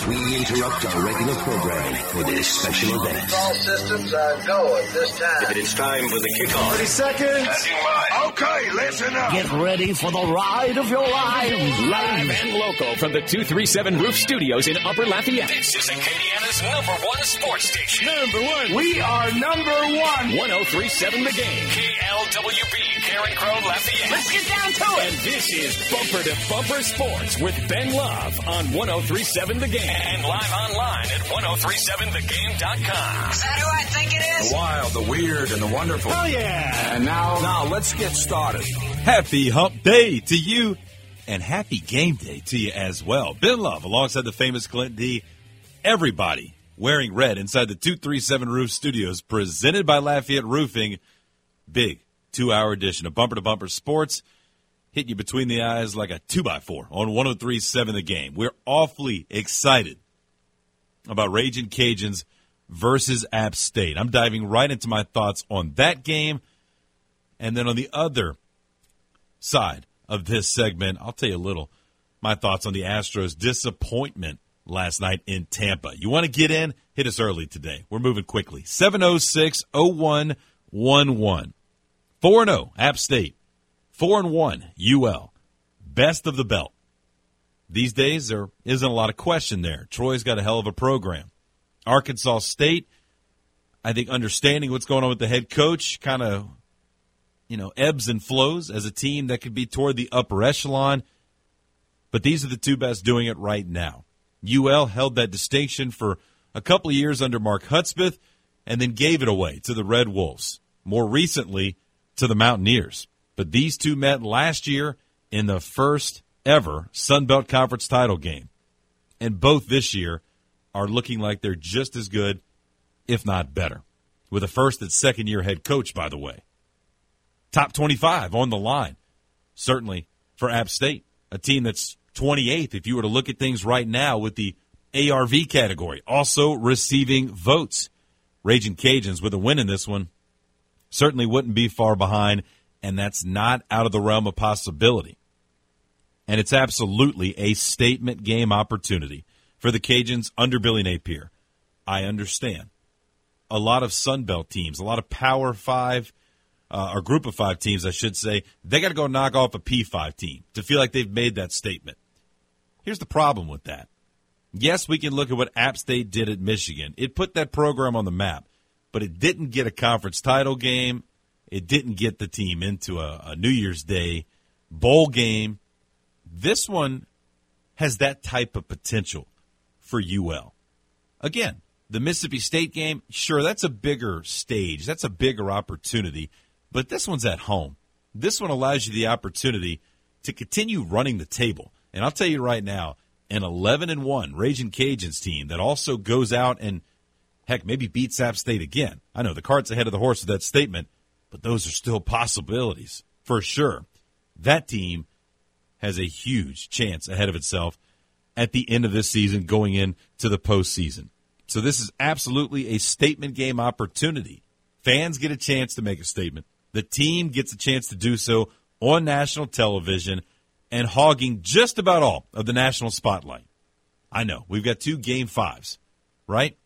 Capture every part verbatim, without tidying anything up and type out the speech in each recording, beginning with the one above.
We interrupt our regular program for this special event. All systems are go at this time. It is time for the kickoff. thirty seconds. Okay, listen up. Get ready for the ride of your lives. Live and local from the two three seven Roof Studios in Upper Lafayette. This is Acadiana's number one sports station. Number one. We are number one. one oh three point seven The Game. K L W B, Karen Crow, Lafayette. Let's get down to it. And this is Bumper to Bumper Sports with Ben Love on one oh three point seven The Game. And live online at ten thirty-seven the game dot com. Is that who I think it is? The wild, the weird, and the wonderful. Oh, yeah. And now, now let's get started. Happy Hump Day to you, and happy game day to you as well. Ben Love alongside the famous Clint D. Everybody wearing red inside the two three seven Roof Studios, presented by Lafayette Roofing. Big two-hour edition of Bumper to Bumper Sports. Hit you between the eyes like a two by four on one oh three point seven The Game. We're awfully excited about Ragin' Cajuns versus App State. I'm diving right into my thoughts on that game. And then on the other side of this segment, I'll tell you a little, my thoughts on the Astros' disappointment last night in Tampa. You want to get in? Hit us early today. We're moving quickly. seven oh six oh one one one. four and oh, App State. four and one, U L. Best of the belt. These days, there isn't a lot of question there. Troy's got a hell of a program. Arkansas State, I think understanding what's going on with the head coach kind of, you know, ebbs and flows as a team that could be toward the upper echelon. But these are the two best doing it right now. U L held that distinction for a couple of years under Mark Hudspeth and then gave it away to the Red Wolves. More recently, to the Mountaineers. But these two met last year in the first ever Sun Belt Conference title game. And both this year are looking like they're just as good, if not better. With a first and second year head coach, by the way. Top twenty-five on the line. Certainly for App State, a team that's twenty-eighth if you were to look at things right now with the A R V category. Also receiving votes. Ragin' Cajuns with a win in this one certainly wouldn't be far behind, and that's not out of the realm of possibility. And it's absolutely a statement game opportunity for the Cajuns under Billy Napier. I understand. A lot of Sun Belt teams, a lot of Power Five, uh, or Group of Five teams, I should say, they got to go knock off a P five team to feel like they've made that statement. Here's the problem with that. Yes, we can look at what App State did at Michigan. It put that program on the map, but it didn't get a conference title game. It didn't get the team into a, a New Year's Day bowl game. This one has that type of potential for U L. Again, the Mississippi State game, sure, that's a bigger stage. That's a bigger opportunity. But this one's at home. This one allows you the opportunity to continue running the table. And I'll tell you right now, an eleven and one Ragin' Cajuns team that also goes out and, heck, maybe beats App State again. I know the cart's ahead of the horse with that statement, but those are still possibilities for sure. That team has a huge chance ahead of itself at the end of this season going into the postseason. So this is absolutely a statement game opportunity. Fans get a chance to make a statement. The team gets a chance to do so on national television and hogging just about all of the national spotlight. I know, we've got two game fives, right?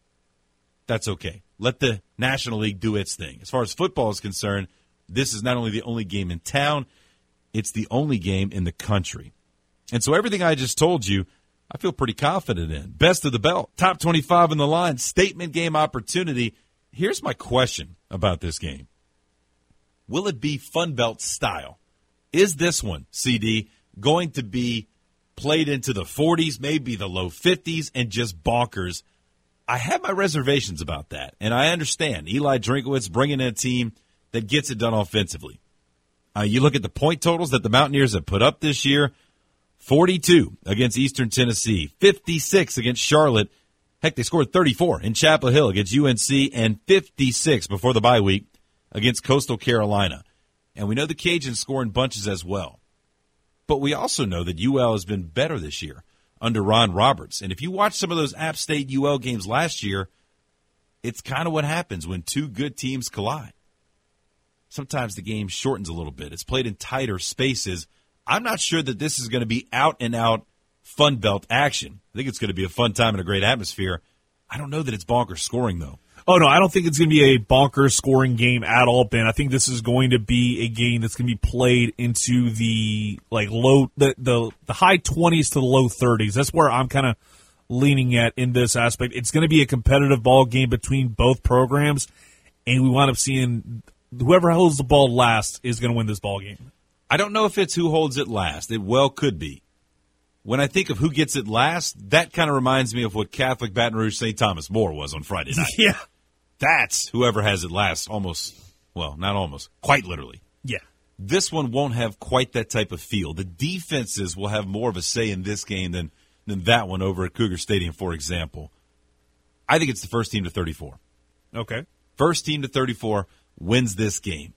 That's okay. Let the National League do its thing. As far as football is concerned, this is not only the only game in town, it's the only game in the country. And so everything I just told you, I feel pretty confident in. Best of the belt, top twenty-five in the line, statement game opportunity. Here's my question about this game. Will it be Fun Belt style? Is this one, C D, going to be played into the forties, maybe the low fifties, and just bonkers? I have my reservations about that, and I understand Eli Drinkowitz bringing in a team that gets it done offensively. Uh, you look at the point totals that the Mountaineers have put up this year, forty-two against Eastern Tennessee, fifty-six against Charlotte. Heck, they scored thirty-four in Chapel Hill against U N C, and fifty-six before the bye week against Coastal Carolina. And we know the Cajuns score in bunches as well. But we also know that U L has been better this year under Ron Roberts. And if you watch some of those App State U L games last year, it's kind of what happens when two good teams collide. Sometimes the game shortens a little bit. It's played in tighter spaces. I'm not sure that this is going to be out and out Fun Belt action. I think it's going to be a fun time and a great atmosphere. I don't know that it's bonkers scoring, though. Oh, no, I don't think it's going to be a bonkers scoring game at all, Ben. I think this is going to be a game that's going to be played into the like low, the the, the high twenties to the low thirties. That's where I'm kind of leaning at in this aspect. It's going to be a competitive ball game between both programs, and we wind up seeing whoever holds the ball last is going to win this ball game. I don't know if it's who holds it last. It well could be. When I think of who gets it last, that kind of reminds me of what Catholic Baton Rouge Saint Thomas More was on Friday night. Yeah. That's whoever has it last almost, well, not almost, quite literally. Yeah. This one won't have quite that type of feel. The defenses will have more of a say in this game than, than that one over at Cougar Stadium, for example. I think it's the first team to thirty-four. Okay. First team to thirty-four wins this game.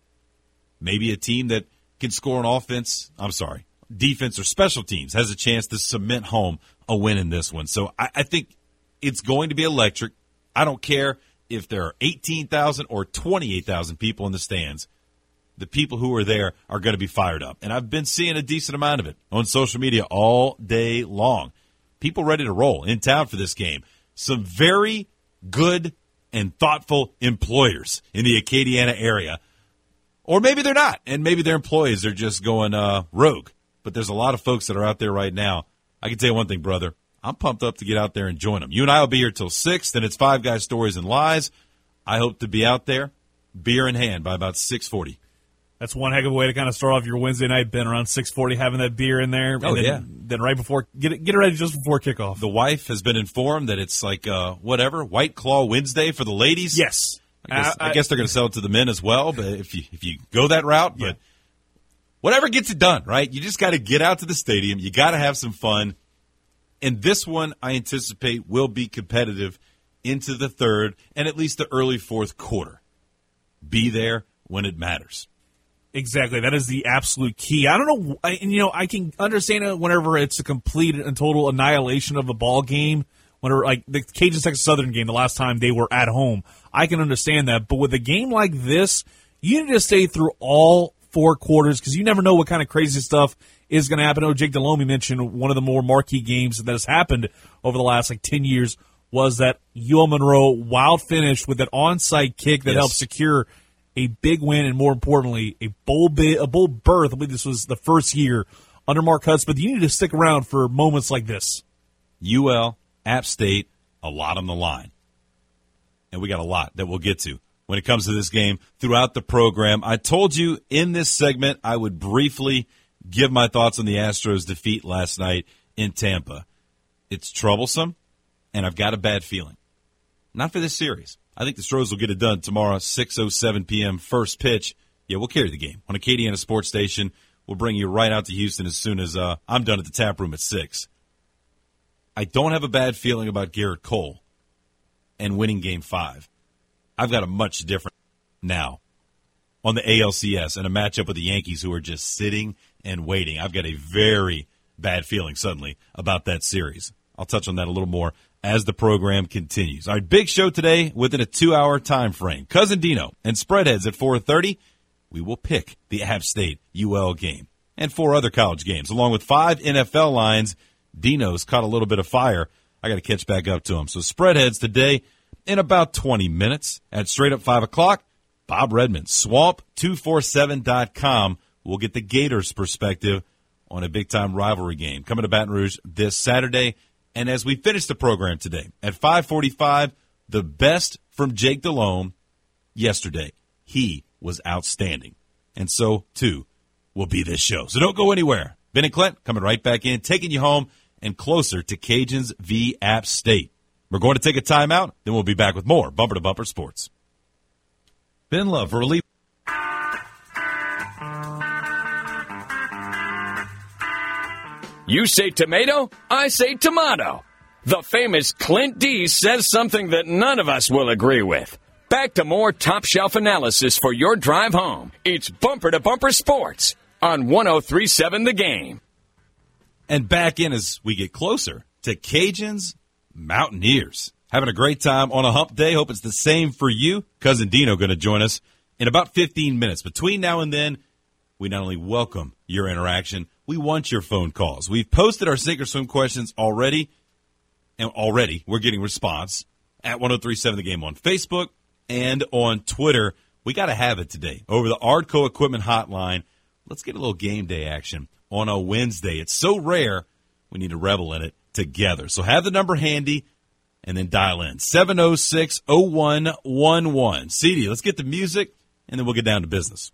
Maybe a team that can score on offense, I'm sorry, defense or special teams has a chance to cement home a win in this one. So I, I think it's going to be electric. I don't care if there are eighteen thousand or twenty-eight thousand people in the stands. The people who are there are going to be fired up. And I've been seeing a decent amount of it on social media all day long. People ready to roll in town for this game. Some very good and thoughtful employers in the Acadiana area. Or maybe they're not, and maybe their employees are just going uh, rogue. But there's a lot of folks that are out there right now. I can tell you one thing, brother. I'm pumped up to get out there and join them. You and I will be here till six, then it's Five Guys, Stories, and Lies. I hope to be out there, beer in hand, by about six forty. That's one heck of a way to kind of start off your Wednesday night, Ben, around six forty, having that beer in there. Oh, and then, yeah. Then right before, get it, get it ready just before kickoff. The wife has been informed that it's like, uh, whatever, White Claw Wednesday for the ladies. Yes. I guess, I, I, I guess they're going to sell it to the men as well, but if you if you go that route, yeah. But whatever gets it done, right? You just got to get out to the stadium. You got to have some fun. And this one, I anticipate, will be competitive into the third and at least the early fourth quarter. Be there when it matters. Exactly. That is the absolute key. I don't know, I, and you know, I can understand it whenever it's a complete and total annihilation of a ball game. Whenever, like the Cajuns Texas Southern game, the last time they were at home, I can understand that. But with a game like this, you need to stay through all four quarters because you never know what kind of crazy stuff is going to happen. Oh, Jake Delhomme mentioned one of the more marquee games that has happened over the last like ten years was that U L Monroe wild finish with that onside kick that yes. helped secure a big win and, more importantly, a bowl bid, a bowl berth. I believe this was the first year under Mark Hutz, but you need to stick around for moments like this. U L, App State, a lot on the line. And we got a lot that we'll get to when it comes to this game throughout the program. I told you in this segment I would briefly give my thoughts on the Astros' defeat last night in Tampa. It's troublesome, and I've got a bad feeling. Not for this series. I think the Stros will get it done tomorrow, six oh seven p.m., first pitch. Yeah, we'll carry the game on Acadiana Sports Station. We'll bring you right out to Houston as soon as uh, I'm done at the tap room at six. I don't have a bad feeling about Garrett Cole and winning Game five. I've got a much different now on the A L C S and a matchup with the Yankees who are just sitting and waiting. I've got a very bad feeling suddenly about that series. I'll touch on that a little more as the program continues. All right, big show today within a two-hour time frame. Cousin Dino and Spreadheads at four thirty. We will pick the App State U L game and four other college games, along with five N F L lines. Dino's caught a little bit of fire. I got to catch back up to him. So Spreadheads today in about twenty minutes at straight up five o'clock. Bob Redmond, swamp two forty-seven dot com. We'll get the Gators' perspective on a big-time rivalry game coming to Baton Rouge this Saturday. And as we finish the program today at five forty-five, the best from Jake Delhomme yesterday. He was outstanding. And so, too, will be this show. So don't go anywhere. Ben and Clint coming right back in, taking you home and closer to Cajuns v. App State. We're going to take a timeout, then we'll be back with more Bumper to Bumper Sports. Ben Love for Relief. You say tomato, I say tomato. The famous Clint D says something that none of us will agree with. Back to more top shelf analysis for your drive home. It's Bumper to Bumper Sports on one oh three point seven The Game. And back in as we get closer to Cajuns Mountaineers. Having a great time on a hump day. Hope it's the same for you. Cousin Dino going to join us in about fifteen minutes. Between now and then, we not only welcome your interaction, We want your phone calls. We've posted our Sink or Swim questions already, and already we're getting response at ten thirty-seven The Game on Facebook and on Twitter. We got to have it today over the Ardco Equipment Hotline. Let's get a little game day action on a Wednesday. It's so rare, we need to revel in it together. So have the number handy and then dial in. seven oh six, oh one one one. C D, let's get the music, and then we'll get down to business.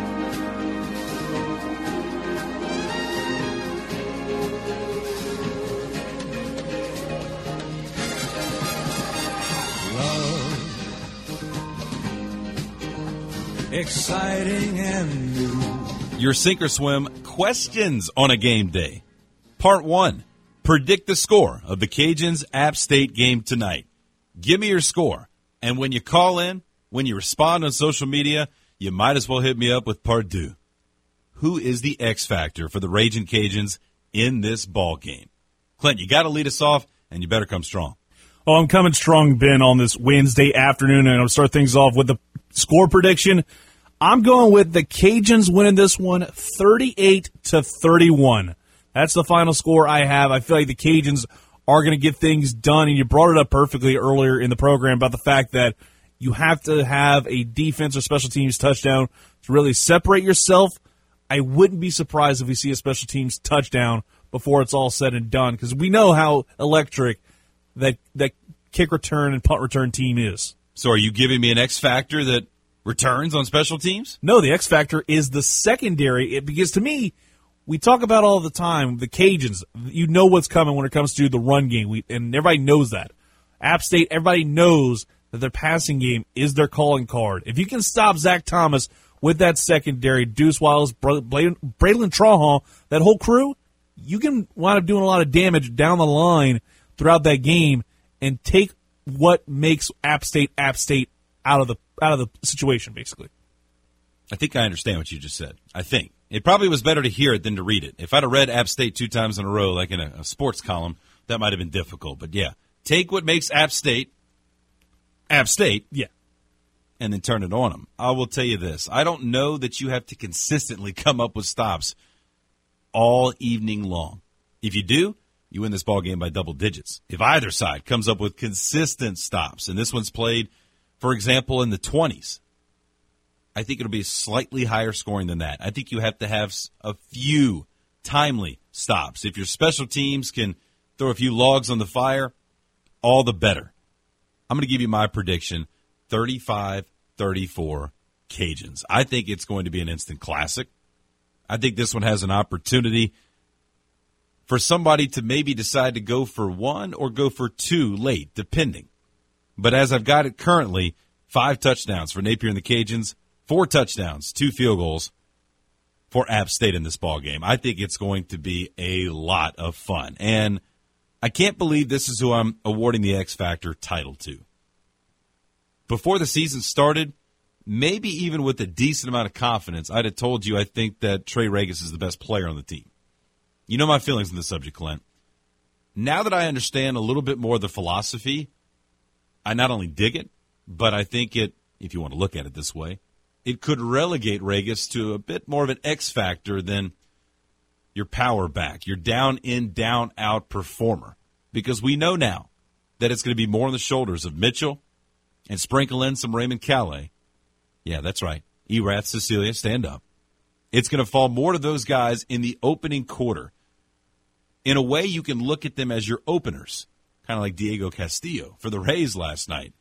Exciting and new. Your Sink or Swim questions on a game day. Part one, predict the score of the Cajuns App State game tonight. Give me your score. And when you call in, when you respond on social media, you might as well hit me up with part two. Who is the X factor for the Ragin' Cajuns in this ball game? Clint, you got to lead us off, and you better come strong. Oh, I'm coming strong, Ben, on this Wednesday afternoon, and I'll start things off with the score prediction. I'm going with the Cajuns winning this one thirty-eight to thirty-one. That's the final score I have. I feel like the Cajuns are going to get things done, and you brought it up perfectly earlier in the program about the fact that you have to have a defense or special teams touchdown to really separate yourself. I wouldn't be surprised if we see a special teams touchdown before it's all said and done, because we know how electric that that kick return and punt return team is. So are you giving me an X factor that returns on special teams? No, the X factor is the secondary, it, because to me, we talk about all the time, the Cajuns, you know what's coming when it comes to the run game, we, and everybody knows that. App State, everybody knows that their passing game is their calling card. If you can stop Zach Thomas with that secondary, Deuce Wiles, Braylon Trahan, that whole crew, you can wind up doing a lot of damage down the line throughout that game and take what makes App State App State out of the out of the situation, basically. I think I understand what you just said. I think. It probably was better to hear it than to read it. If I'd have read App State two times in a row, like in a, a sports column, that might have been difficult. But, yeah, take what makes App State App State, yeah, and then turn it on them. I will tell you this. I don't know that you have to consistently come up with stops all evening long. If you do, you win this ball game by double digits. If either side comes up with consistent stops, and this one's played, for example, in the twenties, I think it'll be slightly higher scoring than that. I think you have to have a few timely stops. If your special teams can throw a few logs on the fire, all the better. I'm going to give you my prediction, thirty-five thirty-four Cajuns. I think it's going to be an instant classic. I think this one has an opportunity for somebody to maybe decide to go for one or go for two late, depending. But as I've got it currently, five touchdowns for Napier and the Cajuns, four touchdowns, two field goals for App State in this ballgame. I think it's going to be a lot of fun. And I can't believe this is who I'm awarding the X Factor title to. Before the season started, maybe even with a decent amount of confidence, I'd have told you I think that Trey Regis is the best player on the team. You know my feelings on this subject, Clint. Now that I understand a little bit more of the philosophy, I not only dig it, but I think it, if you want to look at it this way, it could relegate Regis to a bit more of an X factor than your power back, your down-in, down-out performer. Because we know now that it's going to be more on the shoulders of Mitchell and sprinkle in some Raymond Calais. Yeah, that's right. Erath, Cecilia, stand up. It's going to fall more to those guys in the opening quarter. In a way, you can look at them as your openers, kind of like Diego Castillo for the Rays last night.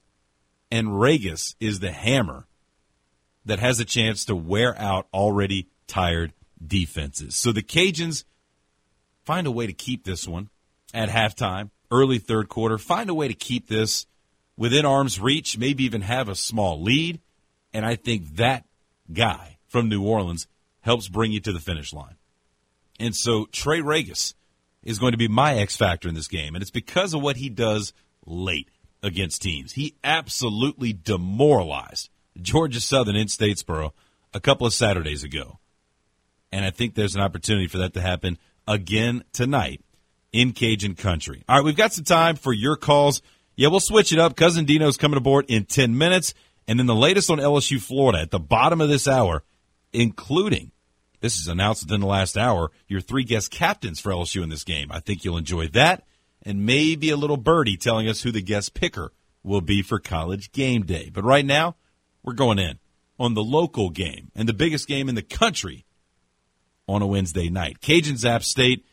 And Regis is the hammer that has a chance to wear out already tired defenses. So the Cajuns find a way to keep this one at halftime, early third quarter, find a way to keep this within arm's reach, maybe even have a small lead. And I think that guy from New Orleans helps bring you to the finish line. And so Trey Regis is going to be my X factor in this game, and it's because of what he does late against teams. He absolutely demoralized Georgia Southern in Statesboro a couple of Saturdays ago. And I think there's an opportunity for that to happen again tonight in Cajun country. All right, we've got some time for your calls. Yeah, we'll switch it up. Cousin Dino's coming aboard in ten minutes. And then the latest on L S U Florida at the bottom of this hour, including This is announced within the last hour. Your three guest captains for L S U in this game. I think you'll enjoy that. And maybe a little birdie telling us who the guest picker will be for College Game Day. But right now, we're going in on the local game and the biggest game in the country on a Wednesday night. Cajuns App State.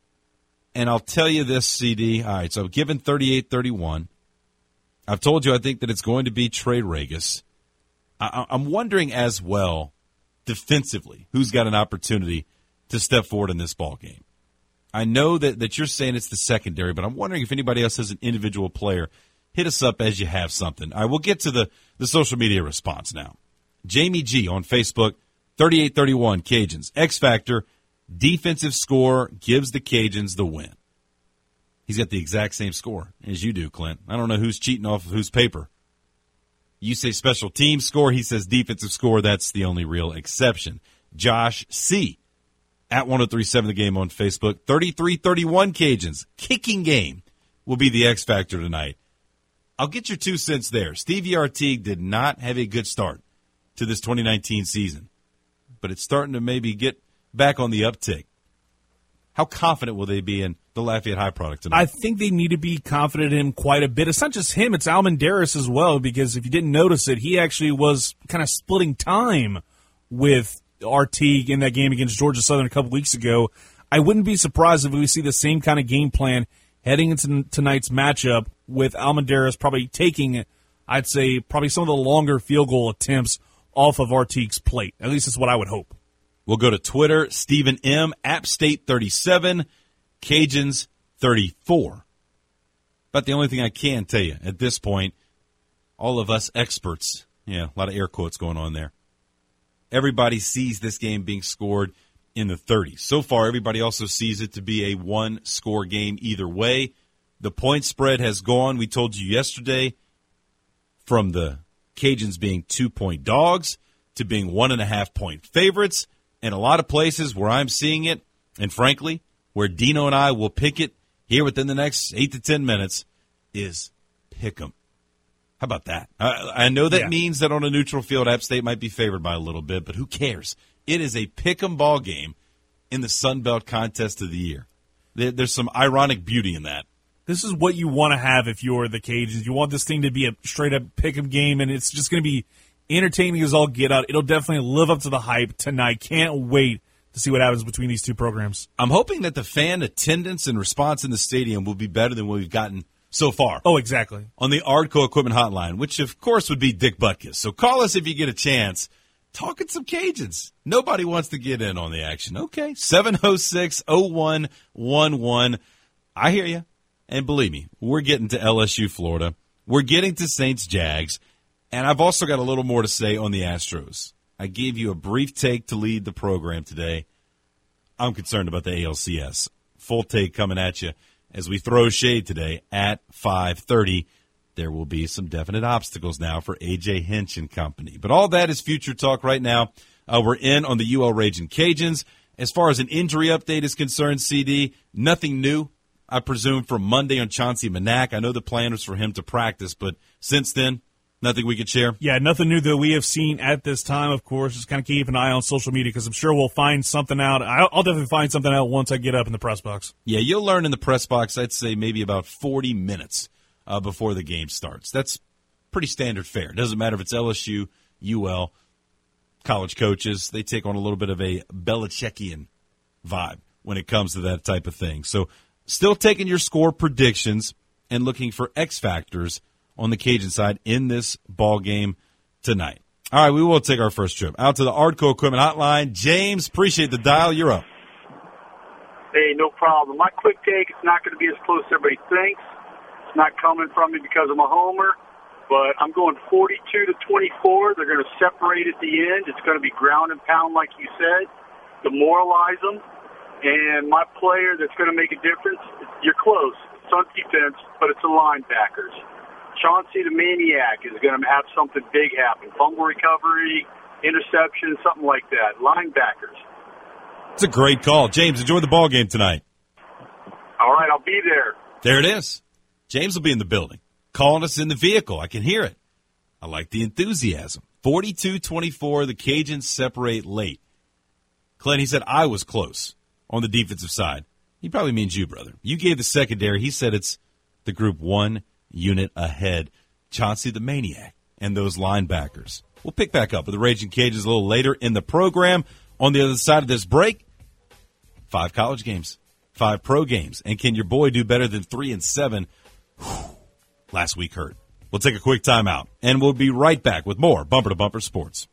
And I'll tell you this, C D. All right, so I've given thirty-eight thirty-one. I've told you I think that it's going to be Trey Ragas. I- I'm wondering as well, defensively, who's got an opportunity to step forward in this ball game. I know that, that you're saying it's the secondary, but I'm wondering if anybody else has an individual player. Hit us up as you have something. All right, we'll get to the, the social media response now. Jamie G on Facebook, thirty-eight thirty-one Cajuns. X Factor. Defensive score gives the Cajuns the win. He's got the exact same score as you do, Clint. I don't know who's cheating off of whose paper. You say special team score. He says defensive score. That's the only real exception. Josh C. at ten thirty-seven The Game on Facebook. thirty-three thirty-one Cajuns. Kicking game will be the X Factor tonight. I'll get your two cents there. Stevie Artigue did not have a good start to this twenty nineteen season, but it's starting to maybe get back on the uptick. How confident will they be in the Lafayette High product tonight? I think they need to be confident in him quite a bit. It's not just him, it's Almendaris as well, because if you didn't notice it, he actually was kind of splitting time with Artigue in that game against Georgia Southern a couple weeks ago. I wouldn't be surprised if we see the same kind of game plan heading into tonight's matchup with Almendaris probably taking, I'd say, probably some of the longer field goal attempts off of Artigue's plate. At least that's what I would hope. We'll go to Twitter, Stephen M., App State thirty-seven, Cajuns thirty-four. But the only thing I can tell you at this point, all of us experts, yeah, a lot of air quotes going on there, everybody sees this game being scored in the thirties. So far, everybody also sees it to be a one-score game either way. The point spread has gone, we told you yesterday, from the Cajuns being two-point dogs to being one-and-a-half-point favorites. In a lot of places where I'm seeing it, and frankly, where Dino and I will pick it here within the next eight to ten minutes, is pick 'em. How about that? I, I know that yeah. means that on a neutral field, App State might be favored by a little bit, but who cares? It is a pick 'em ball game in the Sun Belt contest of the year. There, there's some ironic beauty in that. This is what you want to have if you're the Cajuns. You want this thing to be a straight-up pick 'em game, and it's just going to be entertaining as all get out. It'll definitely live up to the hype tonight. Can't wait to see what happens between these two programs. I'm hoping that the fan attendance and response in the stadium will be better than what we've gotten so far. Oh, exactly. On the Ardco Equipment Hotline, which of course would be Dick Butkus. So call us if you get a chance. Talking some Cajuns. Nobody wants to get in on the action. Okay, seven oh six, oh one one one. I hear you. And believe me, we're getting to L S U, Florida. We're getting to Saints Jags. And I've also got a little more to say on the Astros. I gave you a brief take to lead the program today. I'm concerned about the A L C S. Full take coming at you as we throw shade today at five thirty. There will be some definite obstacles now for A J Hinch and company. But all that is future talk right now. Uh, we're in on the U L Ragin' Cajuns. As far as an injury update is concerned, C D, nothing new, I presume, from Monday on Chauncey Manac. I know the plan was for him to practice, but since then, nothing we could share? Yeah, nothing new that we have seen at this time, of course. Just kind of keep an eye on social media because I'm sure we'll find something out. I'll, I'll definitely find something out once I get up in the press box. Yeah, you'll learn in the press box, I'd say maybe about forty minutes uh, before the game starts. That's pretty standard fare. It doesn't matter if it's L S U, U L, college coaches. They take on a little bit of a Belichickian vibe when it comes to that type of thing. So still taking your score predictions and looking for X factors on the Cajun side in this ball game tonight. All right, we will take our first trip out to the Ardco Equipment Hotline. James, appreciate the dial. You're up. Hey, no problem. My quick take, it's not going to be as close as everybody thinks. It's not coming from me because I'm a homer, but I'm going forty-two to twenty-four. They're going to separate at the end. It's going to be ground and pound, like you said, demoralize them. And my player that's going to make a difference, you're close. It's on defense, but it's the linebackers. Chauncey the Maniac is going to have something big happen. Fumble recovery, interception, something like that. Linebackers. It's a great call. James, enjoy the ball game tonight. All right, I'll be there. There it is. James will be in the building, calling us in the vehicle. I can hear it. I like the enthusiasm. forty-two twenty-four, the Cajuns separate late. Clint, he said I was close on the defensive side. He probably means you, brother. You gave the secondary. He said it's the group one unit ahead. Chauncey the Maniac and those linebackers. We'll pick back up with the Raging Cajuns a little later in the program. On the other side of this break, five college games, five pro games. And can your boy do better than three and seven? Whew, last week hurt. We'll take a quick timeout, and we'll be right back with more Bumper to Bumper Sports.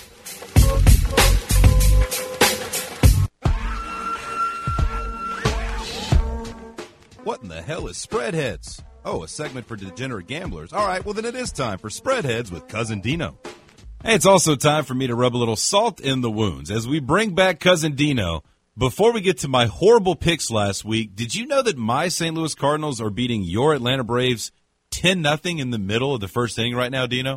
What in the hell is Spreadheads? Oh, a segment for degenerate gamblers. All right, well then it is time for Spreadheads with Cousin Dino. Hey, it's also time for me to rub a little salt in the wounds as we bring back Cousin Dino. Before we get to my horrible picks last week, did you know that my Saint Louis Cardinals are beating your Atlanta Braves ten nothing in the middle of the first inning right now, Dino?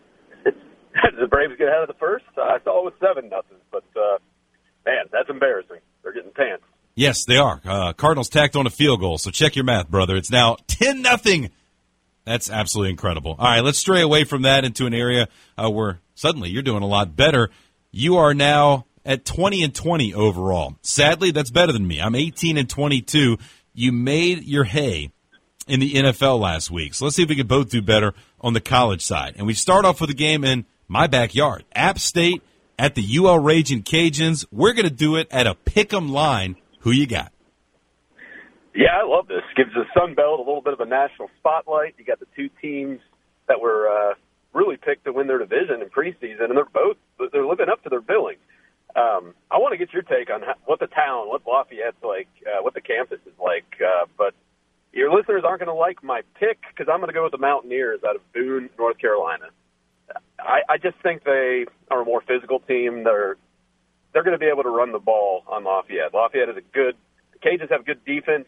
The Braves get ahead of the first? I saw it was seven nothing, but, uh, man, that's embarrassing. They're getting pants. Yes, they are. Uh, Cardinals tacked on a field goal, so check your math, brother. It's now ten nothing. That's absolutely incredible. All right, let's stray away from that into an area uh, where suddenly you're doing a lot better. You are now at twenty and twenty overall. Sadly, that's better than me. I'm eighteen and twenty-two. You made your hay in the N F L last week. So let's see if we can both do better on the college side. And we start off with a game in my backyard. App State at the U L Raging Cajuns. We're going to do it at a pick'em line. Who you got? Yeah, I love this. Gives the Sun Belt a little bit of a national spotlight. You got the two teams that were uh, really picked to win their division in preseason, and they're both they're living up to their billing. Um, I want to get your take on how, what the town, what Lafayette's like, uh, what the campus is like. Uh, but your listeners aren't going to like my pick because I'm going to go with the Mountaineers out of Boone, North Carolina. I, I just think they are a more physical team. They're they're going to be able to run the ball on Lafayette. Lafayette is a good – the Cajuns have good defense,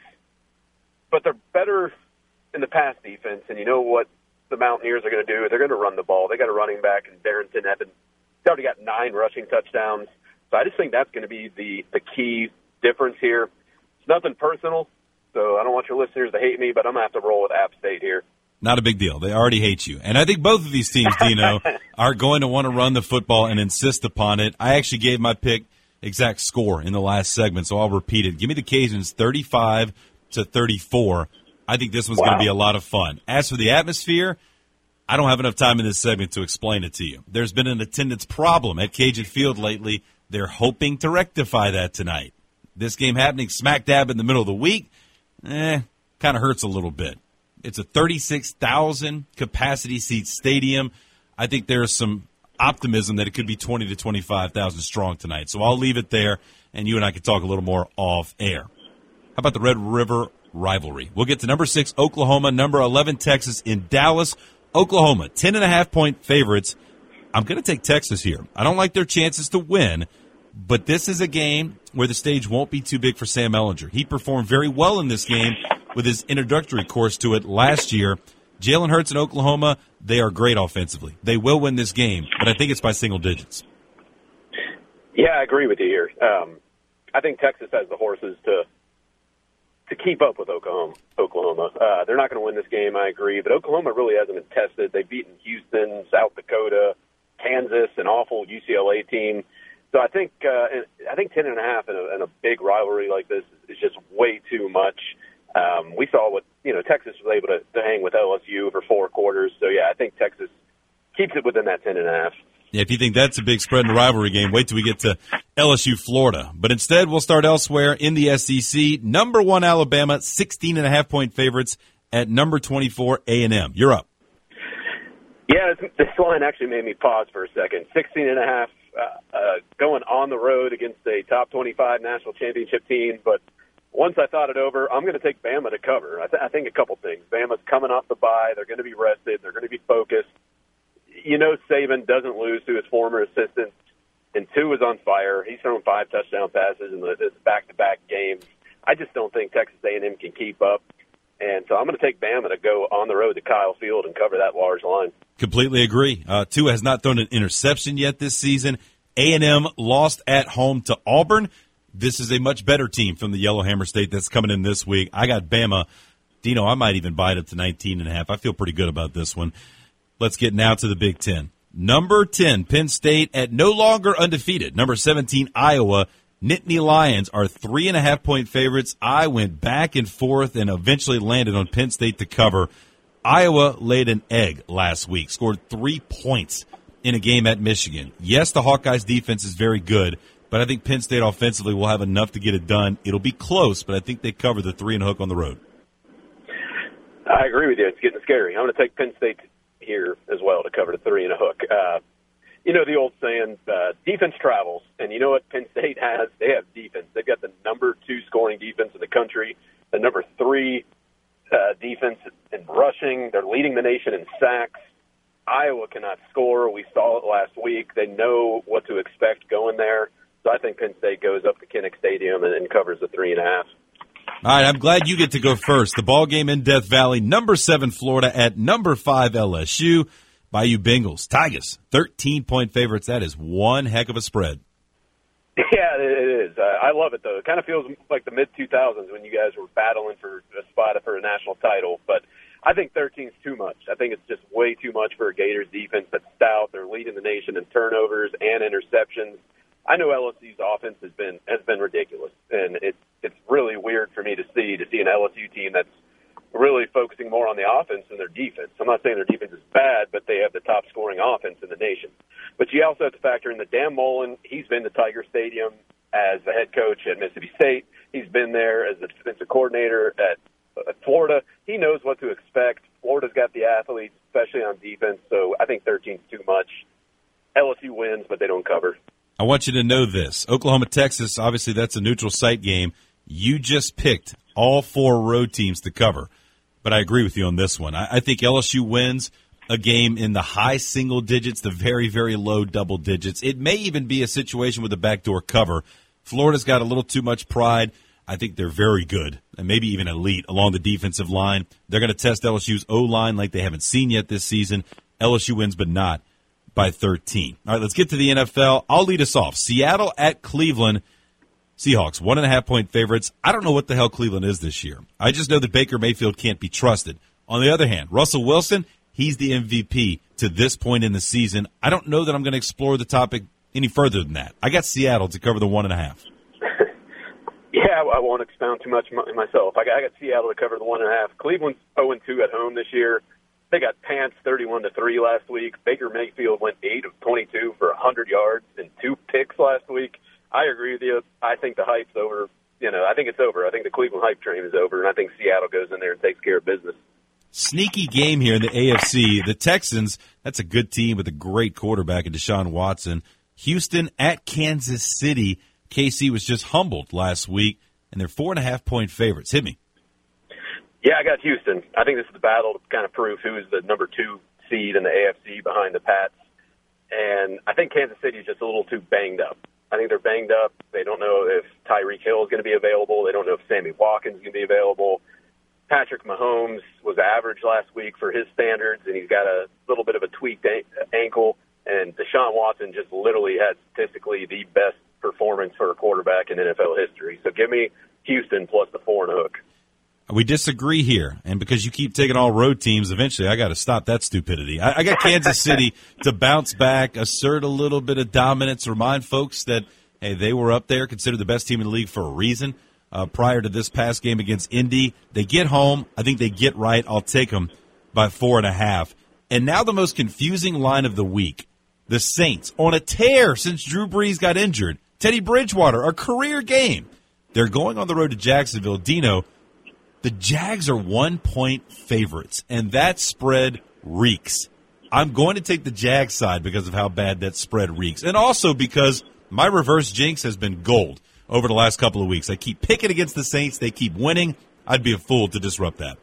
but they're better in the pass defense. And you know what the Mountaineers are going to do? They're going to run the ball. They got a running back in Darrington Evans. He's already got nine rushing touchdowns. So I just think that's going to be the, the key difference here. It's nothing personal, so I don't want your listeners to hate me, but I'm going to have to roll with App State here. Not a big deal. They already hate you. And I think both of these teams, Dino, are going to want to run the football and insist upon it. I actually gave my pick exact score in the last segment, so I'll repeat it. Give me the Cajuns thirty-five to thirty-four. I think this one's wow. going to be a lot of fun. As for the atmosphere, I don't have enough time in this segment to explain it to you. There's been an attendance problem at Cajun Field lately. They're hoping to rectify that tonight. This game happening smack dab in the middle of the week, eh, kind of hurts a little bit. It's a thirty-six thousand capacity seat stadium. I think there's some optimism that it could be twenty to twenty-five thousand strong tonight. So I'll leave it there, and you and I can talk a little more off air. How about the Red River rivalry? We'll get to number six, Oklahoma, number eleven, Texas in Dallas. Oklahoma, ten and a half point favorites. I'm going to take Texas here. I don't like their chances to win, but this is a game where the stage won't be too big for Sam Ehlinger. He performed very well in this game with his introductory course to it last year. Jalen Hurts in Oklahoma, they are great offensively. They will win this game, but I think it's by single digits. Yeah, I agree with you here. Um, I think Texas has the horses to to keep up with Oklahoma. Oklahoma. Uh, they're not going to win this game, I agree, but Oklahoma really hasn't been tested. They've beaten Houston, South Dakota, Kansas, an awful U C L A team. So I think uh, I think ten and a half in a, in a big rivalry like this is just way too much. Um, we saw what, you know, Texas was able to, to hang with L S U for four quarters. So, yeah, I think Texas keeps it within that ten and a half. Yeah, if you think that's a big spread in the rivalry game, wait till we get to L S U, Florida. But instead, we'll start elsewhere in the S E C. Number one, Alabama, sixteen and a half point favorites at number twenty-four, A and M. You're up. Yeah, this, this line actually made me pause for a second. sixteen and a half uh, uh, going on the road against a top twenty-five national championship team, but once I thought it over, I'm going to take Bama to cover. I, th- I think a couple things. Bama's coming off the bye. They're going to be rested. They're going to be focused. You know Saban doesn't lose to his former assistant, and two is on fire. He's thrown five touchdown passes in the, the back-to-back games. I just don't think Texas A and M can keep up. And so I'm going to take Bama to go on the road to Kyle Field and cover that large line. Completely agree. Uh, Tua has not thrown an interception yet this season. A and M lost at home to Auburn. This is a much better team from the Yellowhammer State that's coming in this week. I got Bama. Dino, I might even buy it up to nineteen and a half. I feel pretty good about this one. Let's get now to the Big Ten. Number ten, Penn State at no longer undefeated. Number seventeen, Iowa. Nittany Lions are three and a half point favorites. I went back and forth and eventually landed on Penn State to cover. Iowa laid an egg last week, scored three points in a game at Michigan. Yes, the Hawkeyes defense is very good, but I think Penn State offensively will have enough to get it done. It'll be close, but I think they cover the three and a hook on the road. I agree with you. It's getting scary. I'm going to take Penn State here as well to cover the three and a hook. Uh, you know the old saying, uh, defense travels. And you know what Penn State has? They have defense. They've got the number two scoring defense in the country, the number three uh, defense in rushing. They're leading the nation in sacks. Iowa cannot score. We saw it last week. They know what to expect going there. So I think Penn State goes up to Kinnick Stadium and, and covers the three and a half. All right, I'm glad you get to go first. The ball game in Death Valley, number seven Florida at number five L S U. Bayou Bengals, Tigers, thirteen-point favorites. That is one heck of a spread. Yeah, it is. Uh, I love it, though. It kind of feels like the mid two thousands when you guys were battling for a spot for a national title. But I think thirteen is too much. I think it's just way too much for a Gators defense that's stout. They're leading the nation in turnovers and interceptions. I know L S U's offense has been has been ridiculous, and it's it's really weird for me to see to see an L S U team that's really focusing more on the offense than their defense. I'm not saying their defense is bad, but they have the top scoring offense in the nation. But you also have to factor in that Dan Mullen. He's been to Tiger Stadium as the head coach at Mississippi State. He's been there as the defensive coordinator at, at Florida. He knows what to expect. Florida's got the athletes, especially on defense. So I think thirteen is too much. L S U wins, but they don't cover. I want you to know this. Oklahoma, Texas, obviously that's a neutral site game. You just picked all four road teams to cover. But I agree with you on this one. I, I think L S U wins a game in the high single digits, the very, very low double digits. It may even be a situation with a backdoor cover. Florida's got a little too much pride. I think they're very good, and maybe even elite along the defensive line. They're going to test L S U's O-line like they haven't seen yet this season. L S U wins, but not by thirteen. All right, let's get to the N F L. I'll lead us off. Seattle at Cleveland. Seahawks, one and a half point favorites. I don't know what the hell Cleveland is this year. I just know that Baker Mayfield can't be trusted. On the other hand, Russell Wilson, he's the M V P to this point in the season. I don't know that I'm going to explore the topic any further than that. I got Seattle to cover the one and a half. Yeah, I won't expound too much myself. I got, I got Seattle to cover the one and a half. Cleveland's oh and two at home this year. They got pants thirty-one to three last week. Baker Mayfield went eight of twenty-two for one hundred yards and two picks last week. I agree with you. I think the hype's over. You know, I think it's over. I think the Cleveland hype train is over, and I think Seattle goes in there and takes care of business. Sneaky game here in the A F C. The Texans, that's a good team with a great quarterback in Deshaun Watson. Houston at Kansas City. K C was just humbled last week, and they're four and a half point favorites. Hit me. Yeah, I got Houston. I think this is the battle to kind of prove who's the number two seed in the A F C behind the Pats. And I think Kansas City is just a little too banged up. I think they're banged up. They don't know if Tyreek Hill is going to be available. They don't know if Sammy Watkins is going to be available. Patrick Mahomes was average last week for his standards, and he's got a little bit of a tweaked ankle. And Deshaun Watson just literally had statistically the best performance for a quarterback in N F L history. So give me Houston plus the four and a hook. We disagree here, and because you keep taking all road teams, eventually I got to stop that stupidity. I, I got Kansas City to bounce back, assert a little bit of dominance, remind folks that, hey, they were up there, considered the best team in the league for a reason. Uh, prior to this past game against Indy, they get home. I think they get right. I'll take them by four and a half. And now the most confusing line of the week, the Saints on a tear since Drew Brees got injured. Teddy Bridgewater, a career game. They're going on the road to Jacksonville. Dino, the Jags are one-point favorites, and that spread reeks. I'm going to take the Jags side because of how bad that spread reeks, and also because my reverse jinx has been gold over the last couple of weeks. I keep picking against the Saints. They keep winning. I'd be a fool to disrupt that.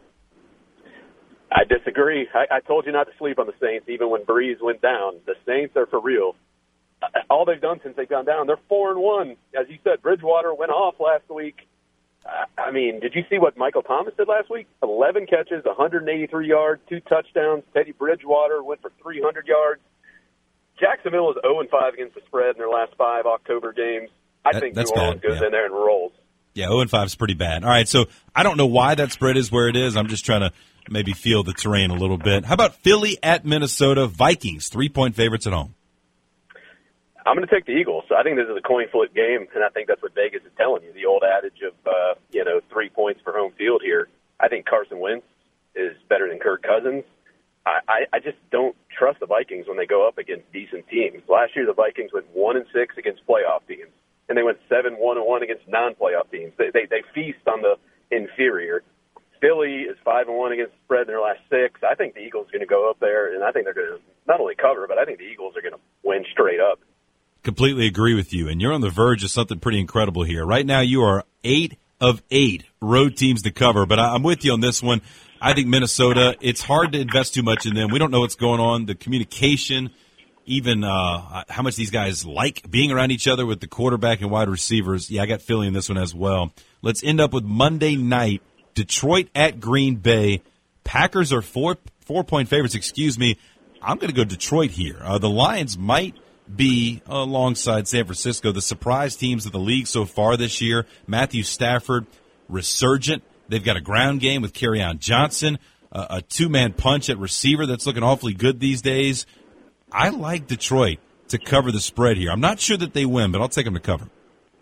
I disagree. I, I told you not to sleep on the Saints even when Breeze went down. The Saints are for real. All they've done since they've gone down, they're four and one. As you said, Bridgewater went off last week. I mean, did you see what Michael Thomas did last week? eleven catches, one hundred eighty-three yards, two touchdowns. Teddy Bridgewater went for three hundred yards. Jacksonville is oh and five against the spread in their last five October games. I that, think that's New Orleans bad, goes yeah. in there and rolls. Yeah, oh and five is pretty bad. All right, so I don't know why that spread is where it is. I'm just trying to maybe feel the terrain a little bit. How about Philly at Minnesota? Vikings, three-point favorites at home. I'm going to take the Eagles. So I think this is a coin flip game, and I think that's what Vegas is telling you. The old adage of, uh, you know, three points for home field here. I think Carson Wentz is better than Kirk Cousins. I, I, I just don't trust the Vikings when they go up against decent teams. Last year, the Vikings went one and six against playoff teams, and they went seven one and one against non-playoff teams. They, they they feast on the inferior. Philly is five and one against the spread in their last six. I think the Eagles are going to go up there, and I think they're going to not only cover, but I think the Eagles are going to win straight up. Completely agree with you, and you're on the verge of something pretty incredible here. Right now, you are eight of eight road teams to cover, but I'm with you on this one. I think Minnesota, it's hard to invest too much in them. We don't know what's going on. The communication, even uh, how much these guys like being around each other with the quarterback and wide receivers. Yeah, I got Philly in this one as well. Let's end up with Monday night, Detroit at Green Bay. Packers are four, four-point favorites, excuse me. I'm going to go Detroit here. Uh, the Lions might be alongside San Francisco, the surprise teams of the league so far this year. Matthew Stafford, resurgent. They've got a ground game with Kerryon Johnson, uh, a two-man punch at receiver that's looking awfully good these days. I like Detroit to cover the spread here. I'm not sure that they win, but I'll take them to cover.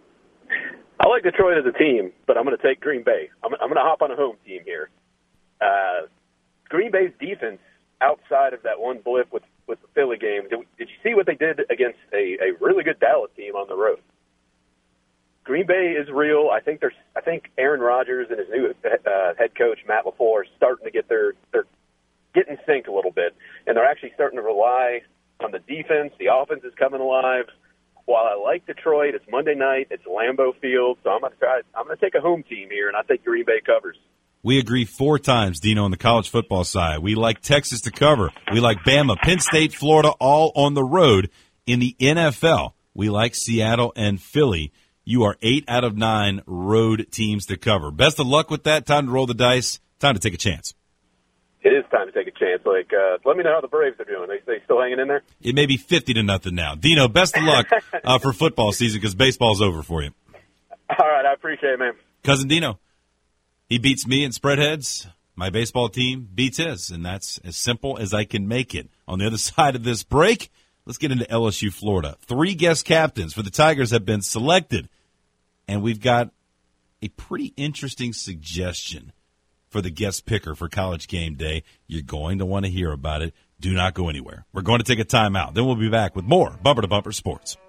I like Detroit as a team, but I'm going to take Green Bay. I'm, I'm going to hop on a home team here. Uh, Green Bay's defense, outside of that one blip with, with the Philly game, did, did you see what they did against a, a really good Dallas team on the road? Green Bay is real. I think there's. I think Aaron Rodgers and his new uh, head coach Matt LaFleur are starting to get their their get in sync a little bit, and they're actually starting to rely on the defense. The offense is coming alive. While I like Detroit, it's Monday night. It's Lambeau Field, so I'm going to try. I'm going to take a home team here, and I think Green Bay covers. We agree four times, Dino, on the college football side. We like Texas to cover. We like Bama, Penn State, Florida, all on the road. In the N F L, we like Seattle and Philly. You are eight out of nine road teams to cover. Best of luck with that. Time to roll the dice. Time to take a chance. It is time to take a chance. Like, uh, let me know how the Braves are doing. They, they still hanging in there? It may be fifty to nothing now. Dino, best of luck uh, for football season because baseball's over for you. All right, I appreciate it, man. Cousin Dino, he beats me in spread heads. My baseball team beats his, and that's as simple as I can make it. On the other side of this break, let's get into L S U Florida. Three guest captains for the Tigers have been selected. And we've got a pretty interesting suggestion for the guest picker for College Game Day. You're going to want to hear about it. Do not go anywhere. We're going to take a timeout. Then we'll be back with more Bumper to Bumper Sports.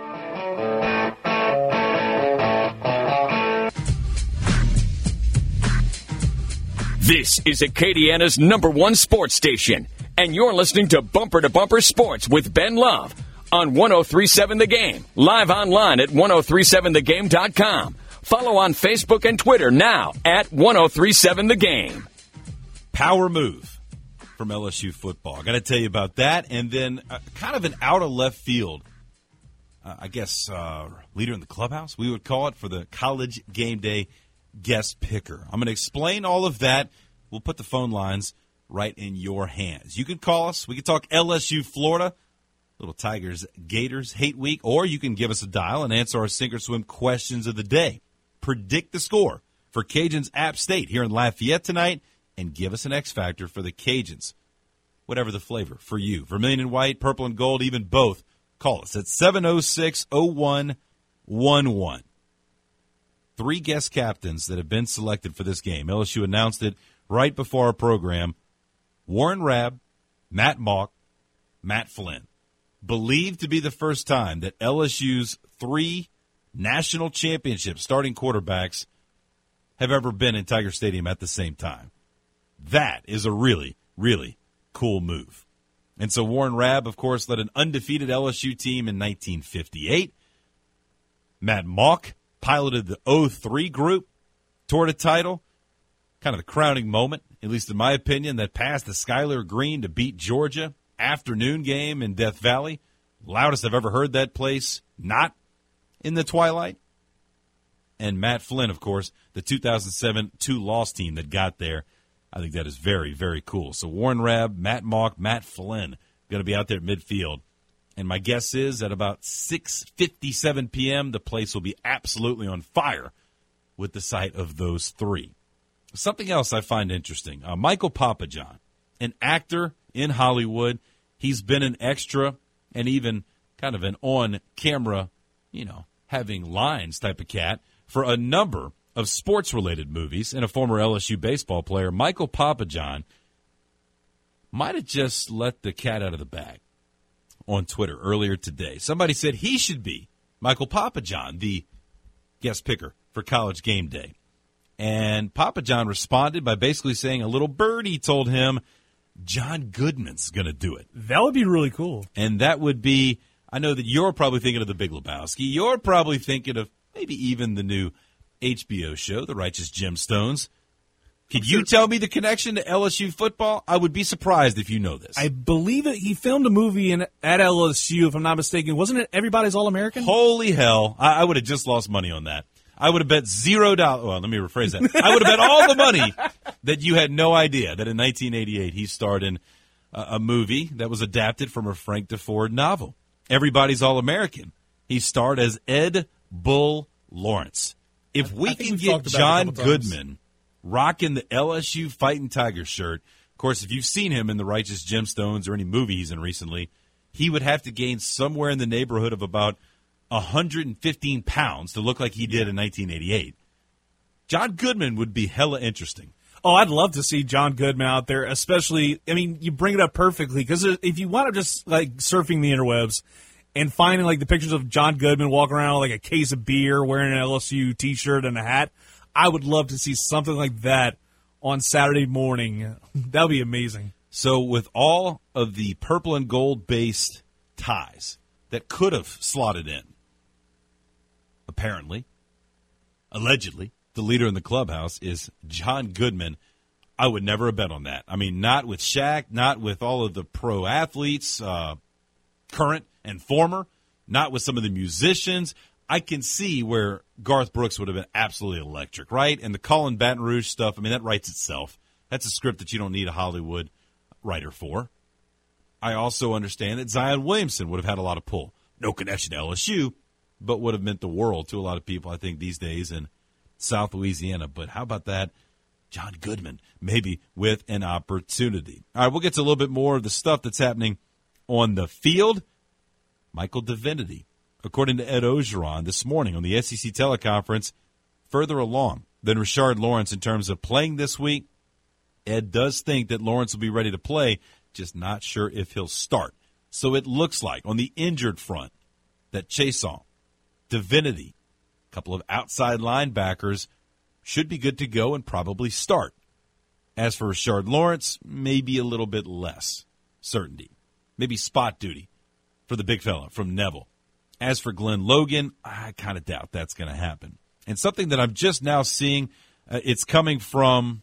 This is Acadiana's number one sports station, and you're listening to Bumper to Bumper Sports with Ben Love on one oh three seven The Game, live online at ten thirty seven the game dot com. Follow on Facebook and Twitter now at ten thirty seven The Game. Power move from L S U football. Got to tell you about that. And then uh, kind of an out of left field, uh, I guess, uh, leader in the clubhouse, we would call it, for the College Game Day guest picker. I'm going to explain all of that. We'll put the phone lines right in your hands. You can call us. We can talk L S U Florida, little Tigers Gators hate week, or you can give us a dial and answer our sink or swim questions of the day. Predict the score for Cajuns App State here in Lafayette tonight, and give us an X factor for the Cajuns. Whatever the flavor for you. Vermilion and white, purple and gold, even both. Call us at seven oh six, oh one one one. Three guest captains that have been selected for this game. L S U announced it right before our program. Warren Rabb, Matt Mauck, Matt Flynn. Believed to be the first time that L S U's three national championship starting quarterbacks have ever been in Tiger Stadium at the same time. That is a really, really cool move. And so Warren Rabb, of course, led an undefeated L S U team in nineteen fifty-eight. Matt Mauck piloted the oh three group toward a title. Kind of the crowning moment, at least in my opinion, that passed the Skylar Green to beat Georgia. Afternoon game in Death Valley. Loudest I've ever heard that place. Not in the twilight. And Matt Flynn, of course, the two thousand seven two-loss team that got there. I think that is very, very cool. So Warren Rabb, Matt Mauck, Matt Flynn going to be out there at midfield. And my guess is at about six fifty-seven p.m., the place will be absolutely on fire with the sight of those three. Something else I find interesting. Uh, Michael Papajohn, an actor in Hollywood. He's been an extra and even kind of an on-camera, you know, having lines type of cat for a number of sports-related movies, and a former L S U baseball player, Michael Papajohn, might have just let the cat out of the bag on Twitter earlier today. Somebody said he should be Michael Papajohn, the guest picker for College Game Day. And Papajohn responded by basically saying a little birdie told him John Goodman's going to do it. That would be really cool. And that would be, I know that you're probably thinking of The Big Lebowski. You're probably thinking of maybe even the new H B O show, The Righteous Gemstones. Could you tell me the connection to L S U football? I would be surprised if you know this. I believe that he filmed a movie in at L S U, if I'm not mistaken. Wasn't it Everybody's All-American? Holy hell. I, I would have just lost money on that. I would have bet zero dollars. Well, let me rephrase that. I would have bet all the money that you had no idea that in nineteen eighty-eight he starred in a, a movie that was adapted from a Frank DeFord novel. Everybody's All-American. He starred as Ed Bull Lawrence. If we can get John Goodman rocking the L S U Fighting Tiger shirt, of course, if you've seen him in The Righteous Gemstones or any movie he's in recently, he would have to gain somewhere in the neighborhood of about one hundred fifteen pounds to look like he did in nineteen eighty-eight. John Goodman would be hella interesting. Oh, I'd love to see John Goodman out there, especially, I mean, you bring it up perfectly, because if you want to just, like, surfing the interwebs and finding, like, the pictures of John Goodman walking around with, like, a case of beer, wearing an L S U T-shirt and a hat, I would love to see something like that on Saturday morning. That would be amazing. So with all of the purple and gold-based ties that could have slotted in, apparently, allegedly, the leader in the clubhouse is John Goodman. I would never have bet on that. I mean, not with Shaq, not with all of the pro athletes, uh, current and former, not with some of the musicians. I can see where Garth Brooks would have been absolutely electric, right? And the Colin Baton Rouge stuff, I mean, that writes itself. That's a script that you don't need a Hollywood writer for. I also understand that Zion Williamson would have had a lot of pull. No connection to L S U, but would have meant the world to a lot of people, I think, these days in South Louisiana. But how about that? John Goodman, maybe with an opportunity. All right, we'll get to a little bit more of the stuff that's happening on the field. Michael Divinity, according to Ed Ogeron this morning on the S E C teleconference, further along than Rashard Lawrence in terms of playing this week. Ed does think that Lawrence will be ready to play, just not sure if he'll start. So it looks like on the injured front that Chason, Divinity, a couple of outside linebackers should be good to go and probably start. As for Rashard Lawrence, maybe a little bit less certainty. Maybe spot duty for the big fella from Neville. As for Glenn Logan, I kind of doubt that's going to happen. And something that I'm just now seeing, uh, it's coming from,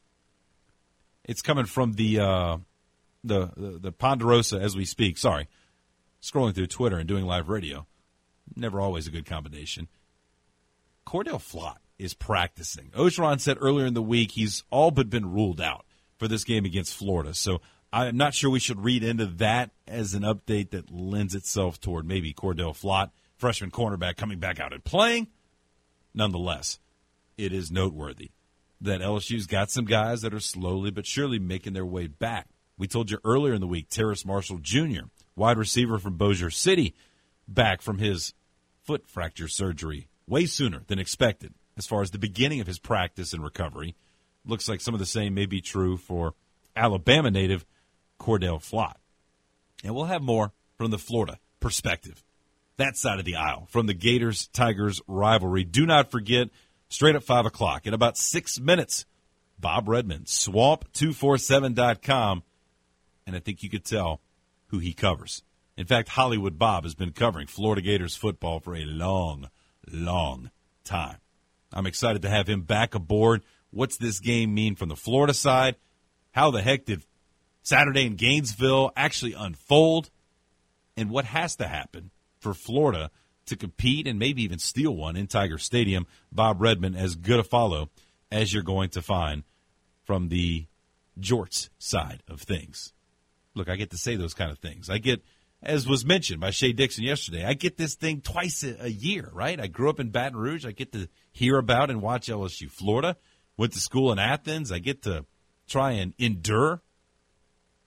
it's coming from the, uh, the the the Ponderosa as we speak. Sorry, scrolling through Twitter and doing live radio, never always a good combination. Cordell Flott is practicing. Ogeron said earlier in the week he's all but been ruled out for this game against Florida. So I'm not sure we should read into that as an update that lends itself toward maybe Cordell Flott, freshman cornerback, coming back out and playing. Nonetheless, it is noteworthy that L S U's got some guys that are slowly but surely making their way back. We told you earlier in the week, Terrace Marshall Junior, wide receiver from Bossier City, back from his foot fracture surgery way sooner than expected as far as the beginning of his practice and recovery. Looks like some of the same may be true for Alabama native Cordell Flott. And we'll have more from the Florida perspective, that side of the aisle, from the Gators-Tigers rivalry. Do not forget, straight at five o'clock, in about six minutes, Bob Redmond, swamp two forty-seven dot com. And I think you could tell who he covers. In fact, Hollywood Bob has been covering Florida Gators football for a long, long time. I'm excited to have him back aboard. What's this game mean from the Florida side? How the heck did Saturday in Gainesville actually unfold? And what has to happen for Florida to compete and maybe even steal one in Tiger Stadium? Bob Redmond, as good a follow as you're going to find from the Jorts side of things. Look, I get to say those kind of things. I get, as was mentioned by Shea Dixon yesterday, I get this thing twice a, a year, right? I grew up in Baton Rouge. I get to hear about and watch L S U Florida. Went to school in Athens. I get to try and endure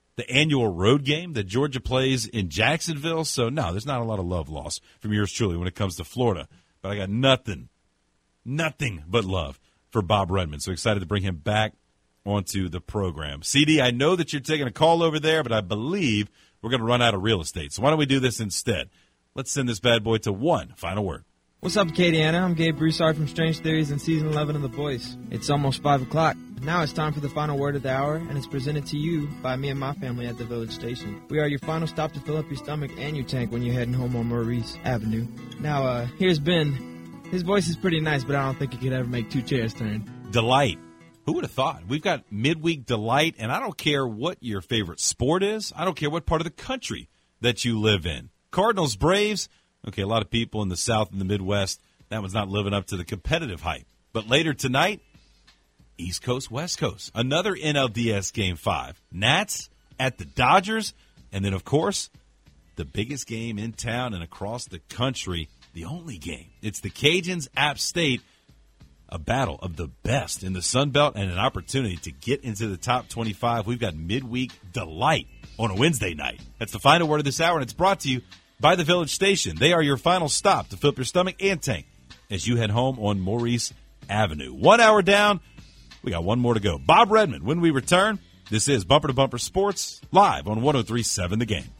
the annual road game that Georgia plays in Jacksonville. So, no, there's not a lot of love lost from yours truly when it comes to Florida. But I got nothing, nothing but love for Bob Redman. So excited to bring him back onto the program. C D, I know that you're taking a call over there, but I believe we're going to run out of real estate. So why don't we do this instead? Let's send this bad boy to one final word. What's up, Acadiana? I'm Gabe Broussard from Strange Theories and Season eleven of The Voice. It's almost five o'clock. Now it's time for the final word of the hour, and it's presented to you by me and my family at the Village Station. We are your final stop to fill up your stomach and your tank when you're heading home on Maurice Avenue. Now, uh, here's Ben. His voice is pretty nice, but I don't think he could ever make two chairs turn. Delight. Who would have thought? We've got midweek delight, and I don't care what your favorite sport is. I don't care what part of the country that you live in. Cardinals, Braves. Okay, a lot of people in the South and the Midwest, that one's not living up to the competitive hype. But later tonight, East Coast, West Coast. Another N L D S Game five. Nats at the Dodgers. And then, of course, the biggest game in town and across the country, the only game. It's the Cajuns, App State, a battle of the best in the Sun Belt and an opportunity to get into the top twenty-five. We've got midweek delight on a Wednesday night. That's the final word of this hour, and it's brought to you by the Village Station. They are your final stop to fill up your stomach and tank as you head home on Maurice Avenue. One hour down. We got one more to go. Bob Redman, when we return, this is Bumper to Bumper Sports, live on one oh three point seven The Game.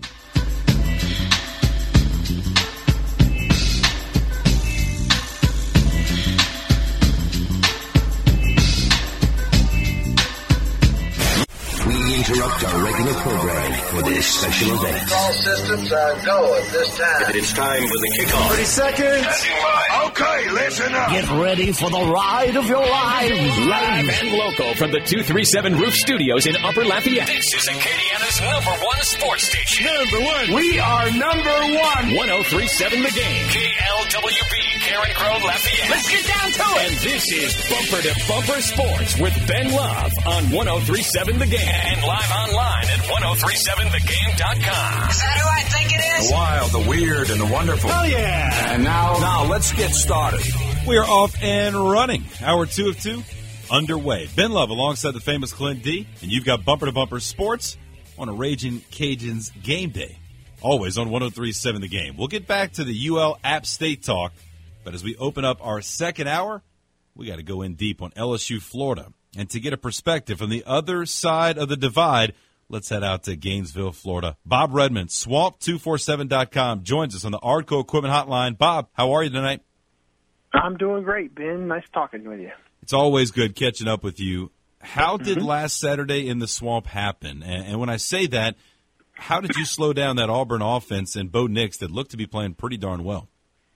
Interrupt our regular programming for this special event. All systems are go at this time. It's time for the kickoff. thirty seconds. Okay, listen up. Get ready for the ride of your lives. Live and local from the two three seven Roof Studios in Upper Lafayette. This is Acadiana's number one sports station. Number one. We are number one. one oh three point seven The Game. K L W B, Karen Crow, Lafayette. Let's get down to it. And this is Bumper to Bumper Sports with Ben Love on one oh three point seven The Game. And live online at ten thirty-seven the game dot com. Is that who I think it is? The wild, the weird, and the wonderful. Oh, yeah. And now, now let's get started. We are off and running. Hour two of two underway. Ben Love alongside the famous Clint D. And you've got Bumper to Bumper Sports on a Raging Cajuns game day. Always on one oh three point seven The Game. We'll get back to the U L App State talk. But as we open up our second hour, we got to go in deep on L S U, Florida. And to get a perspective from the other side of the divide, let's head out to Gainesville, Florida. Bob Redman, swamp two forty-seven dot com, joins us on the Ardco Equipment Hotline. Bob, how are you tonight? I'm doing great, Ben. Nice talking with you. It's always good catching up with you. How did Mm-hmm. last Saturday in the swamp happen? And, and when I say that, how did you slow down that Auburn offense and Bo Nix that looked to be playing pretty darn well?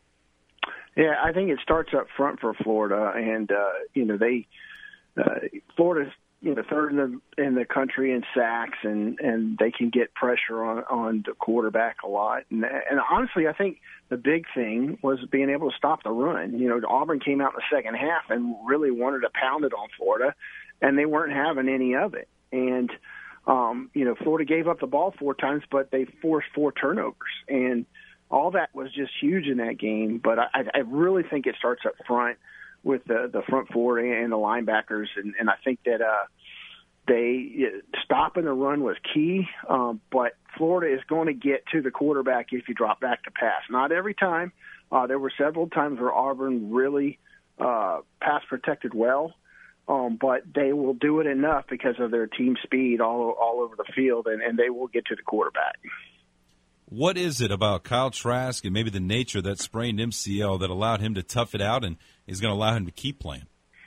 Yeah, I think it starts up front for Florida, and uh, you know they uh, Florida's you know third in the in the country in sacks, and, and they can get pressure on on the quarterback a lot. And, and honestly, I think the big thing was being able to stop the run. You know, Auburn came out in the second half and really wanted to pound it on Florida, and they weren't having any of it. And um, you know, Florida gave up the ball four times, but they forced four turnovers, and all that was just huge in that game. But I, I really think it starts up front with the, the front four and the linebackers, and, and I think that uh, they stopping the run was key. Um, but Florida is going to get to the quarterback if you drop back to pass. Not every time. Uh, there were several times where Auburn really uh, pass protected well, um, but they will do it enough because of their team speed all all over the field, and, and they will get to the quarterback. What is it about Kyle Trask and maybe the nature of that sprained M C L that allowed him to tough it out and is going to allow him to keep playing?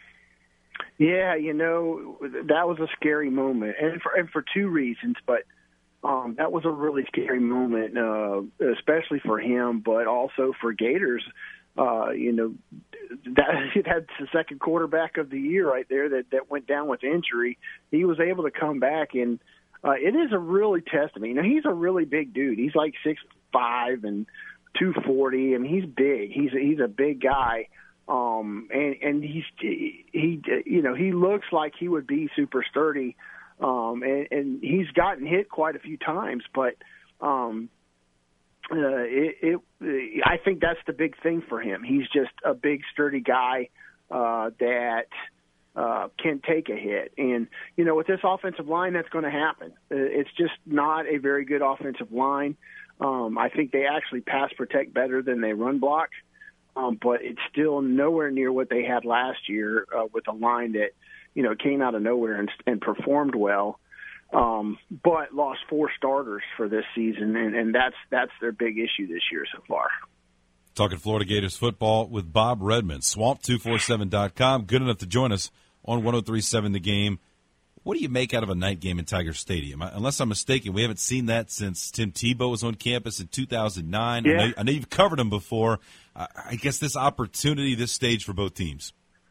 Yeah, you know, that was a scary moment, and for and for two reasons. But um, that was a really scary moment, uh, especially for him, but also for Gators. Uh, you know, that that's the second quarterback of the year right there that, that went down with injury. He was able to come back, and uh, it is a really testament. You know, he's a really big dude. He's like six five and two forty, and he's big. He's a, he's a big guy. Um, and, and he's, he, you know, he looks like he would be super sturdy. Um, and, and he's gotten hit quite a few times, but, um, uh, it, it, I think that's the big thing for him. He's just a big, sturdy guy, uh, that, uh, can take a hit. And, you know, with this offensive line, that's going to happen. It's just not a very good offensive line. Um, I think they actually pass protect better than they run block, um, but it's still nowhere near what they had last year uh, with a line that, you know, came out of nowhere and, and performed well, um, but lost four starters for this season, and, and that's that's their big issue this year so far. Talking Florida Gators football with Bob Redmond, swamp two forty-seven dot com, good enough to join us on one oh three point seven The Game. What do you make out of a night game in Tiger Stadium? Unless I'm mistaken, we haven't seen that since Tim Tebow was on campus in two thousand nine. Yeah. I, know, I know you've covered him before. Uh, I guess this opportunity, this stage for both teams.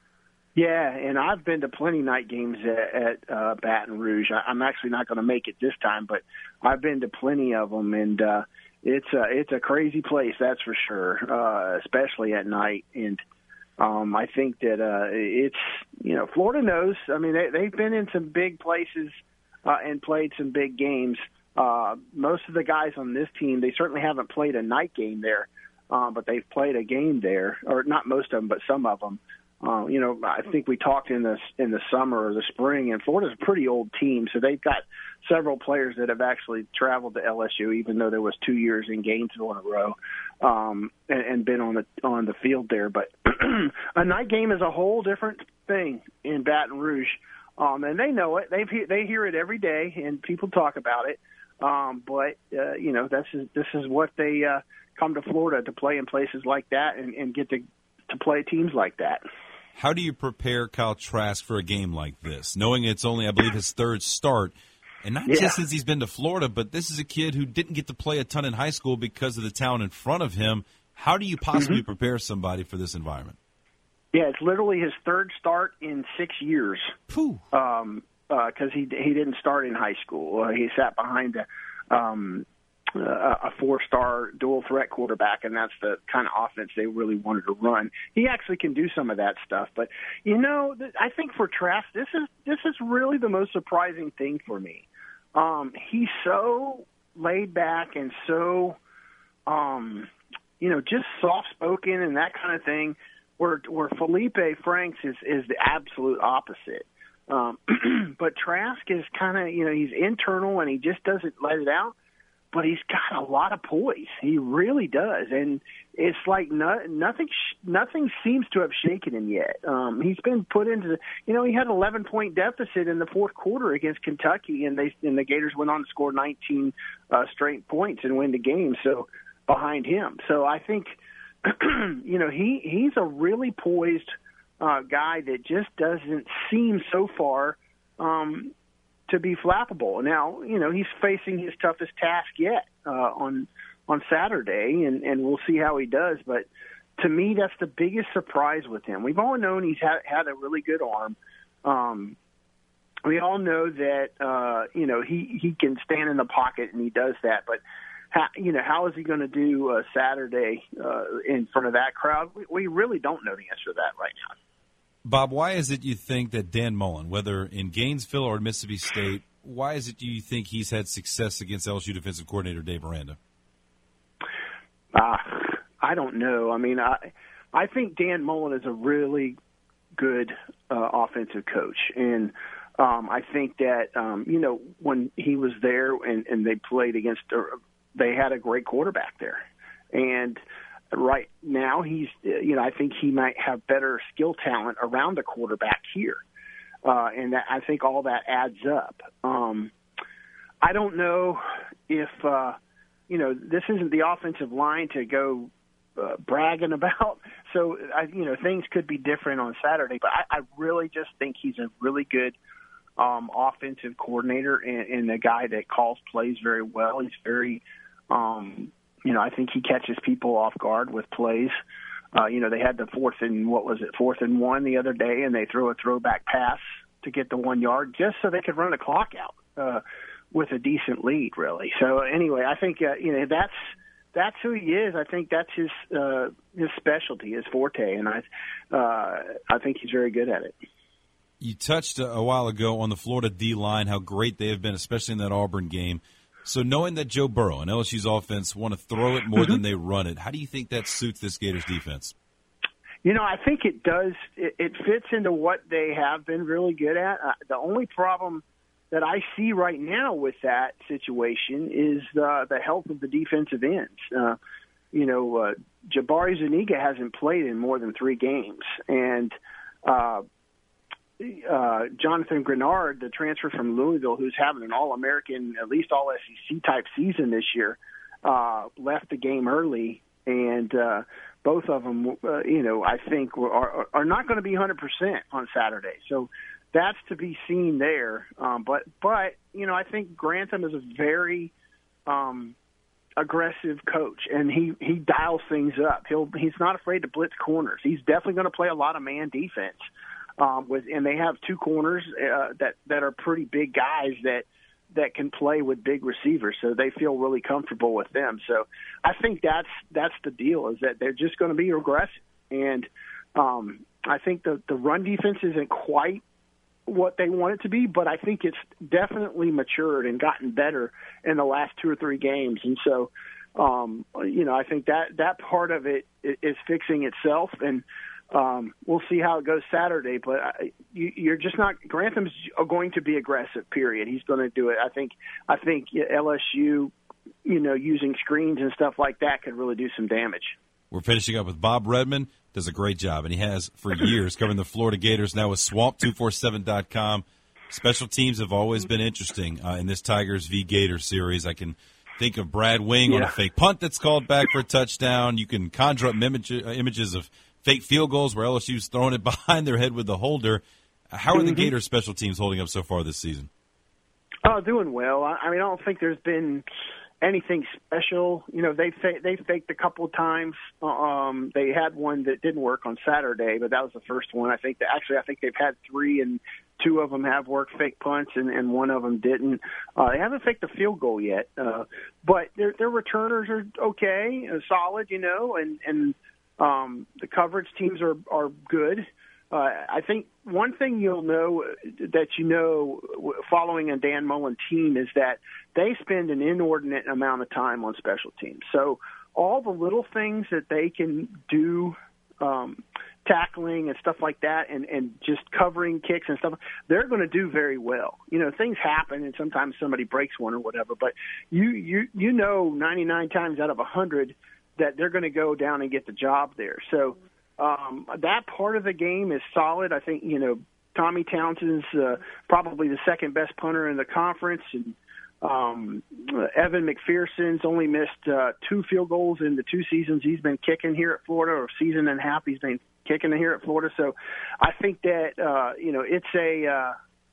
Yeah, and I've been to plenty night games at, at uh, Baton Rouge. I, I'm actually not going to make it this time, but I've been to plenty of them, and uh, it's a it's a crazy place, that's for sure, uh, especially at night. And um, I think that uh, it's you know Florida knows. I mean, they, they've been in some big places uh, and played some big games. Uh, most of the guys on this team, they certainly haven't played a night game there, uh, but they've played a game there, or not most of them, but some of them. Uh, you know, I think we talked in the in the summer or the spring, and Florida's a pretty old team, so they've got several players that have actually traveled to L S U, even though there was two years in Gainesville in a row, um, and, and been on the on the field there. But a night game is a whole different thing in Baton Rouge, um, and they know it. They they hear it every day, and people talk about it. Um, but uh, you know, this is this is what they uh, come to Florida to play in places like that and, and get to to play teams like that. How do you prepare Kyle Trask for a game like this, knowing it's only, I believe, his third start? And not yeah. just since he's been to Florida, but this is a kid who didn't get to play a ton in high school because of the talent in front of him. How do you possibly mm-hmm. prepare somebody for this environment? Yeah, it's literally his third start in six years. Pooh. Um, uh, 'cause he he didn't start in high school. Uh, he sat behind a, um, a four-star dual-threat quarterback, and that's the kind of offense they really wanted to run. He actually can do some of that stuff, but you know, I think for Trask, this is this is really the most surprising thing for me. Um, he's so laid back and so, um, you know, just soft-spoken and that kind of thing. Where where Felipe Franks is is the absolute opposite. Um, but Trask is kind of, you know, he's internal and he just doesn't let it out. But he's got a lot of poise. He really does, and it's like no, nothing. Nothing seems to have shaken him yet. Um, he's been put into, you know, he had an eleven point deficit in the fourth quarter against Kentucky, and they and the Gators went on to score nineteen uh, straight points and win the game. So behind him, so I think, you know, he he's a really poised uh, guy that just doesn't seem so far. Um, to be flappable. Now, you know, he's facing his toughest task yet uh, on on Saturday, and, and we'll see how he does. But to me, that's the biggest surprise with him. We've all known he's had, had a really good arm. Um, we all know that, uh, you know, he, he can stand in the pocket, and he does that. But, how, you know, how is he going to do uh, Saturday uh, in front of that crowd? We, we really don't know the answer to that right now. Bob, why is it you think that Dan Mullen, whether in Gainesville or Mississippi State, why is it you think he's had success against L S U defensive coordinator Dave Aranda? Uh, I don't know. I mean, I I think Dan Mullen is a really good uh, offensive coach, and um, I think that um, you know when he was there and, and they played against, uh, they had a great quarterback there, and. Right now, he's, you know, I think he might have better skill talent around the quarterback here. Uh, and that, I think all that adds up. Um, I don't know if, uh, you know, this isn't the offensive line to go uh, bragging about. So, I, you know, things could be different on Saturday. But I, I really just think he's a really good um, offensive coordinator and, and a guy that calls plays very well. He's very um, – You know, I think he catches people off guard with plays. Uh, you know, they had the fourth and, what was it, fourth and one the other day, and they threw a throwback pass to get the one yard just so they could run the clock out uh, with a decent lead, really. So, anyway, I think, uh, you know, that's that's who he is. I think that's his uh, his specialty, his forte, and I, uh, I think he's very good at it. You touched a while ago on the Florida D-line, how great they have been, especially in that Auburn game. So knowing that Joe Burrow and L S U's offense want to throw it more than they run it, how do you think that suits this Gators defense? You know, I think it does. It, it fits into what they have been really good at. Uh, the only problem that I see right now with that situation is uh, the health of the defensive ends. Uh, you know, uh, Jabari Zuniga hasn't played in more than three games, and uh, uh, Jonathan Grenard, the transfer from Louisville, who's having an All-American, at least All-S E C type season this year, uh, left the game early, and uh, both of them, uh, you know, I think are, are not going to be one hundred percent on Saturday. So that's to be seen there. Um, but, but, you know, I think Grantham is a very um, aggressive coach, and he, he dials things up. He'll He's not afraid to blitz corners. He's definitely going to play a lot of man defense. Um, with and they have two corners uh, that, that are pretty big guys that, that can play with big receivers, so they feel really comfortable with them. So I think that's that's the deal, is that they're just going to be aggressive. And um, I think the, the run defense isn't quite what they want it to be, but I think it's definitely matured and gotten better in the last two or three games. And so, um, you know, I think that, that part of it is fixing itself, and Um, we'll see how it goes Saturday, but I, you, you're just not. Grantham's going to be aggressive. Period. He's going to do it. I think. I think L S U, you know, using screens and stuff like that could really do some damage. We're finishing up with Bob Redman. Does a great job, and he has for years covering the Florida Gators. Now with swamp two forty-seven dot com. Special teams have always been interesting uh, in this Tigers v. Gators series. I can think of Brad Wing yeah. on a fake punt that's called back for a touchdown. You can conjure up image, uh, images of fake field goals where L S U's throwing it behind their head with the holder. How are the mm-hmm. Gators special teams holding up so far this season? Oh, doing well. I mean, I don't think there's been anything special. You know, they they faked a couple of times. Um, they had one that didn't work on Saturday, but that was the first one. I think that actually, I think they've had three, and two of them have worked fake punts, and, and one of them didn't. Uh, they haven't faked a field goal yet, uh, but their their returners are okay, uh, solid, you know, and and. Um, the coverage teams are, are good. Uh, I think one thing you'll know that you know following a Dan Mullen team is that they spend an inordinate amount of time on special teams. So all the little things that they can do, um, tackling and stuff like that, and, and just covering kicks and stuff, they're going to do very well. You know, things happen, and sometimes somebody breaks one or whatever, but you, you, you know ninety-nine times out of one hundred that they're going to go down and get the job there. So um, that part of the game is solid. I think, you know, Tommy Townsend's uh, probably the second best punter in the conference, and um, Evan McPherson's only missed uh, two field goals in the two seasons he's been kicking here at Florida, or season and a half he's been kicking here at Florida. So I think that, uh, you know, it's a uh,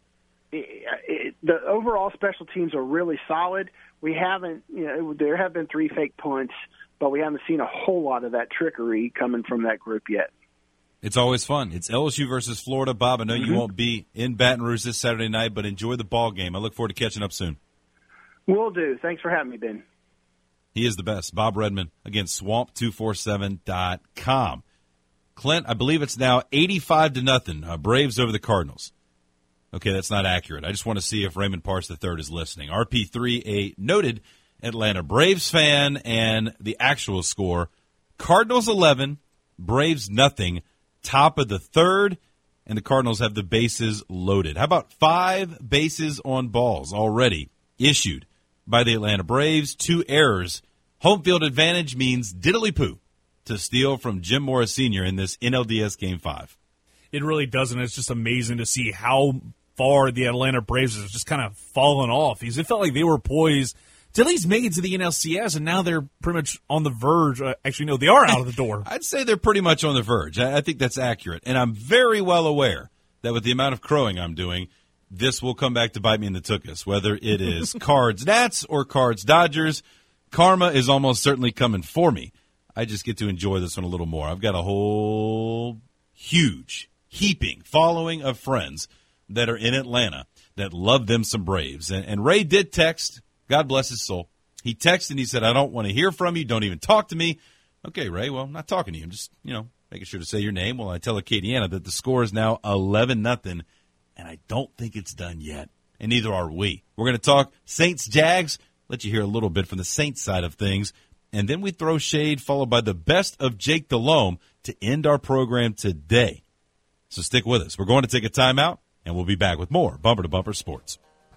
it, it, the overall special teams are really solid. We haven't, you know, there have been three fake punts, but we haven't seen a whole lot of that trickery coming from that group yet. It's always fun. It's L S U versus Florida. Bob, I know mm-hmm. you won't be in Baton Rouge this Saturday night, but enjoy the ball game. I look forward to catching up soon. Will do. Thanks for having me, Ben. He is the best. Bob Redman, again, swamp two forty-seven dot com. Clint, I believe it's now eighty-five to nothing. Uh, Braves over the Cardinals. Okay, that's not accurate. I just want to see if Raymond Parse the third is listening. R P three, a noted Atlanta Braves fan, and the actual score, Cardinals eleven, Braves nothing, top of the third, and the Cardinals have the bases loaded. How about five bases on balls already issued by the Atlanta Braves, two errors. Home field advantage means diddly-poo to steal from Jim Morris Senior in this N L D S Game five. It really doesn't. It's just amazing to see how far the Atlanta Braves have just kind of fallen off. Because it felt like they were poised to at least make it to the N L C S, and now they're pretty much on the verge. Uh, actually, no, they are out of the door. I'd say they're pretty much on the verge. I, I think that's accurate. And I'm very well aware that with the amount of crowing I'm doing, this will come back to bite me in the tuchus, whether it is Cards-Nats or Cards-Dodgers. Karma is almost certainly coming for me. I just get to enjoy this one a little more. I've got a whole huge, heaping following of friends that are in Atlanta that love them some Braves. And, and Ray did text. God bless his soul. He texted and he said, I don't want to hear from you. Don't even talk to me. Okay, Ray, well, I'm not talking to you. I'm just, you know, making sure to say your name. Well, I tell Acadiana that the score is now eleven nothing, and I don't think it's done yet. And neither are we. We're going to talk Saints-Jags, let you hear a little bit from the Saints side of things And then we throw shade, followed by the best of Jake Delhomme to end our program today. So stick with us. We're going to take a timeout, and we'll be back with more Bumper to Bumper Sports.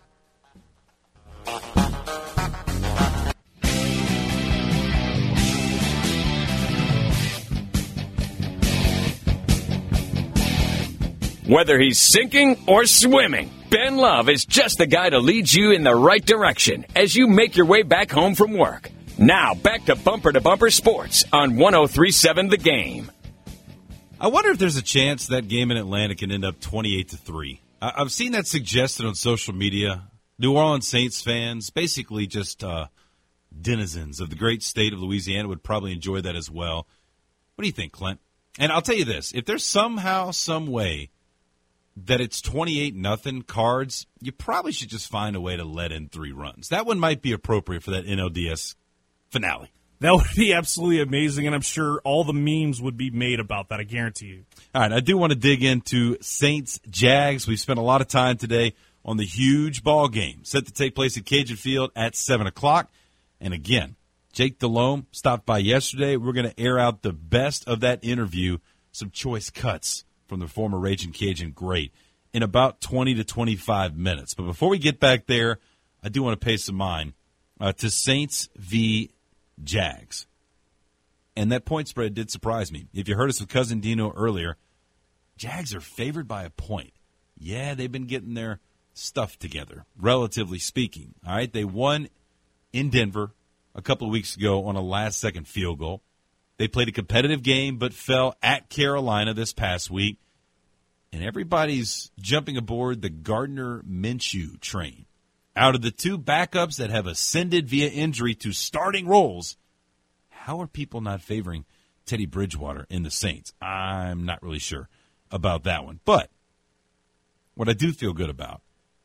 Whether he's sinking or swimming, Ben Love is just the guy to lead you in the right direction as you make your way back home from work. Now, back to Bumper to Bumper Sports on one oh three point seven The Game. I wonder if there's a chance that game in Atlanta can end up twenty-eight to three. I've seen that suggested on social media. New Orleans Saints fans, basically just uh, denizens of the great state of Louisiana, would probably enjoy that as well. What do you think, Clint? And I'll tell you this. If there's somehow, some way that it's twenty-eight nothing Cards, you probably should just find a way to let in three runs. That one might be appropriate for that N L D S finale. That would be absolutely amazing, and I'm sure all the memes would be made about that, I guarantee you. All right, I do want to dig into Saints-Jags. We've spent a lot of time today on the huge ball game set to take place at Cajun Field at seven o'clock. And again, Jake Delhomme stopped by yesterday. We're going to air out the best of that interview, some choice cuts from the former Raging Cajun great, in about twenty to twenty-five minutes. But before we get back there, I do want to pay some mind uh, to Saints v. Jags. And that point spread did surprise me. If you heard us with Cousin Dino earlier, Jags are favored by a point. Yeah, they've been getting their stuff together, relatively speaking. All right, they won in Denver a couple of weeks ago on a last-second field goal. They played a competitive game but fell at Carolina this past week. And everybody's jumping aboard the Gardner Minshew train. Out of the two backups that have ascended via injury to starting roles, how are people not favoring Teddy Bridgewater in the Saints? I'm not really sure about that one. But what I do feel good about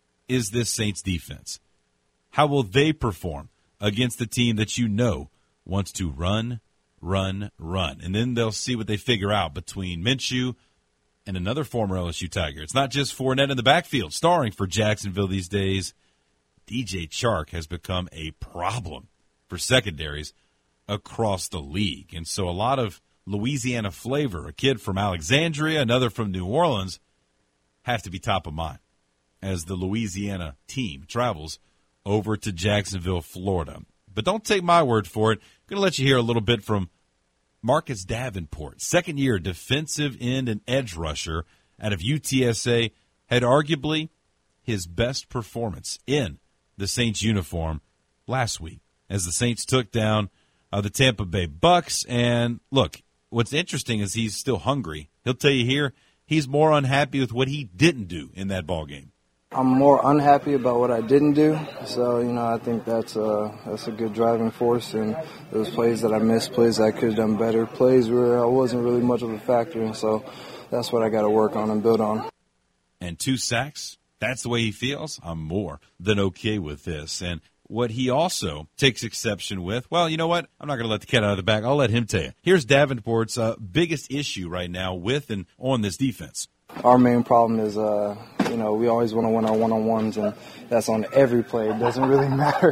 is this Saints defense. How will they perform against the team that you know wants to run, run, run? And then they'll see what they figure out between Minshew and another former L S U Tiger. It's not just Fournette in the backfield, starring for Jacksonville these days. D J Chark has become a problem for secondaries across the league. And so a lot of Louisiana flavor, a kid from Alexandria, another from New Orleans, have to be top of mind as the Louisiana team travels over to Jacksonville, Florida. But don't take my word for it. I'm going to let you hear a little bit from Marcus Davenport, second-year defensive end and edge rusher out of U T S A, had arguably his best performance in the Saints uniform last week as the Saints took down uh, the Tampa Bay Bucks. And look, what's interesting is he's still hungry. He'll tell you here he's more unhappy with what he didn't do in that ball game. I'm more unhappy about what I didn't do. So, you know, I think that's a, that's a good driving force. And those plays that I missed, plays I could have done better, plays where I wasn't really much of a factor. And so that's what I got to work on and build on. And two sacks. That's the way he feels. I'm more than okay with this. And what he also takes exception with, well, you know what? I'm not going to let the cat out of the bag. I'll let him tell you. Here's Davenport's uh, biggest issue right now with and on this defense. Our main problem is, uh, you know, we always want to win our one-on-ones, and that's on every play. It doesn't really matter.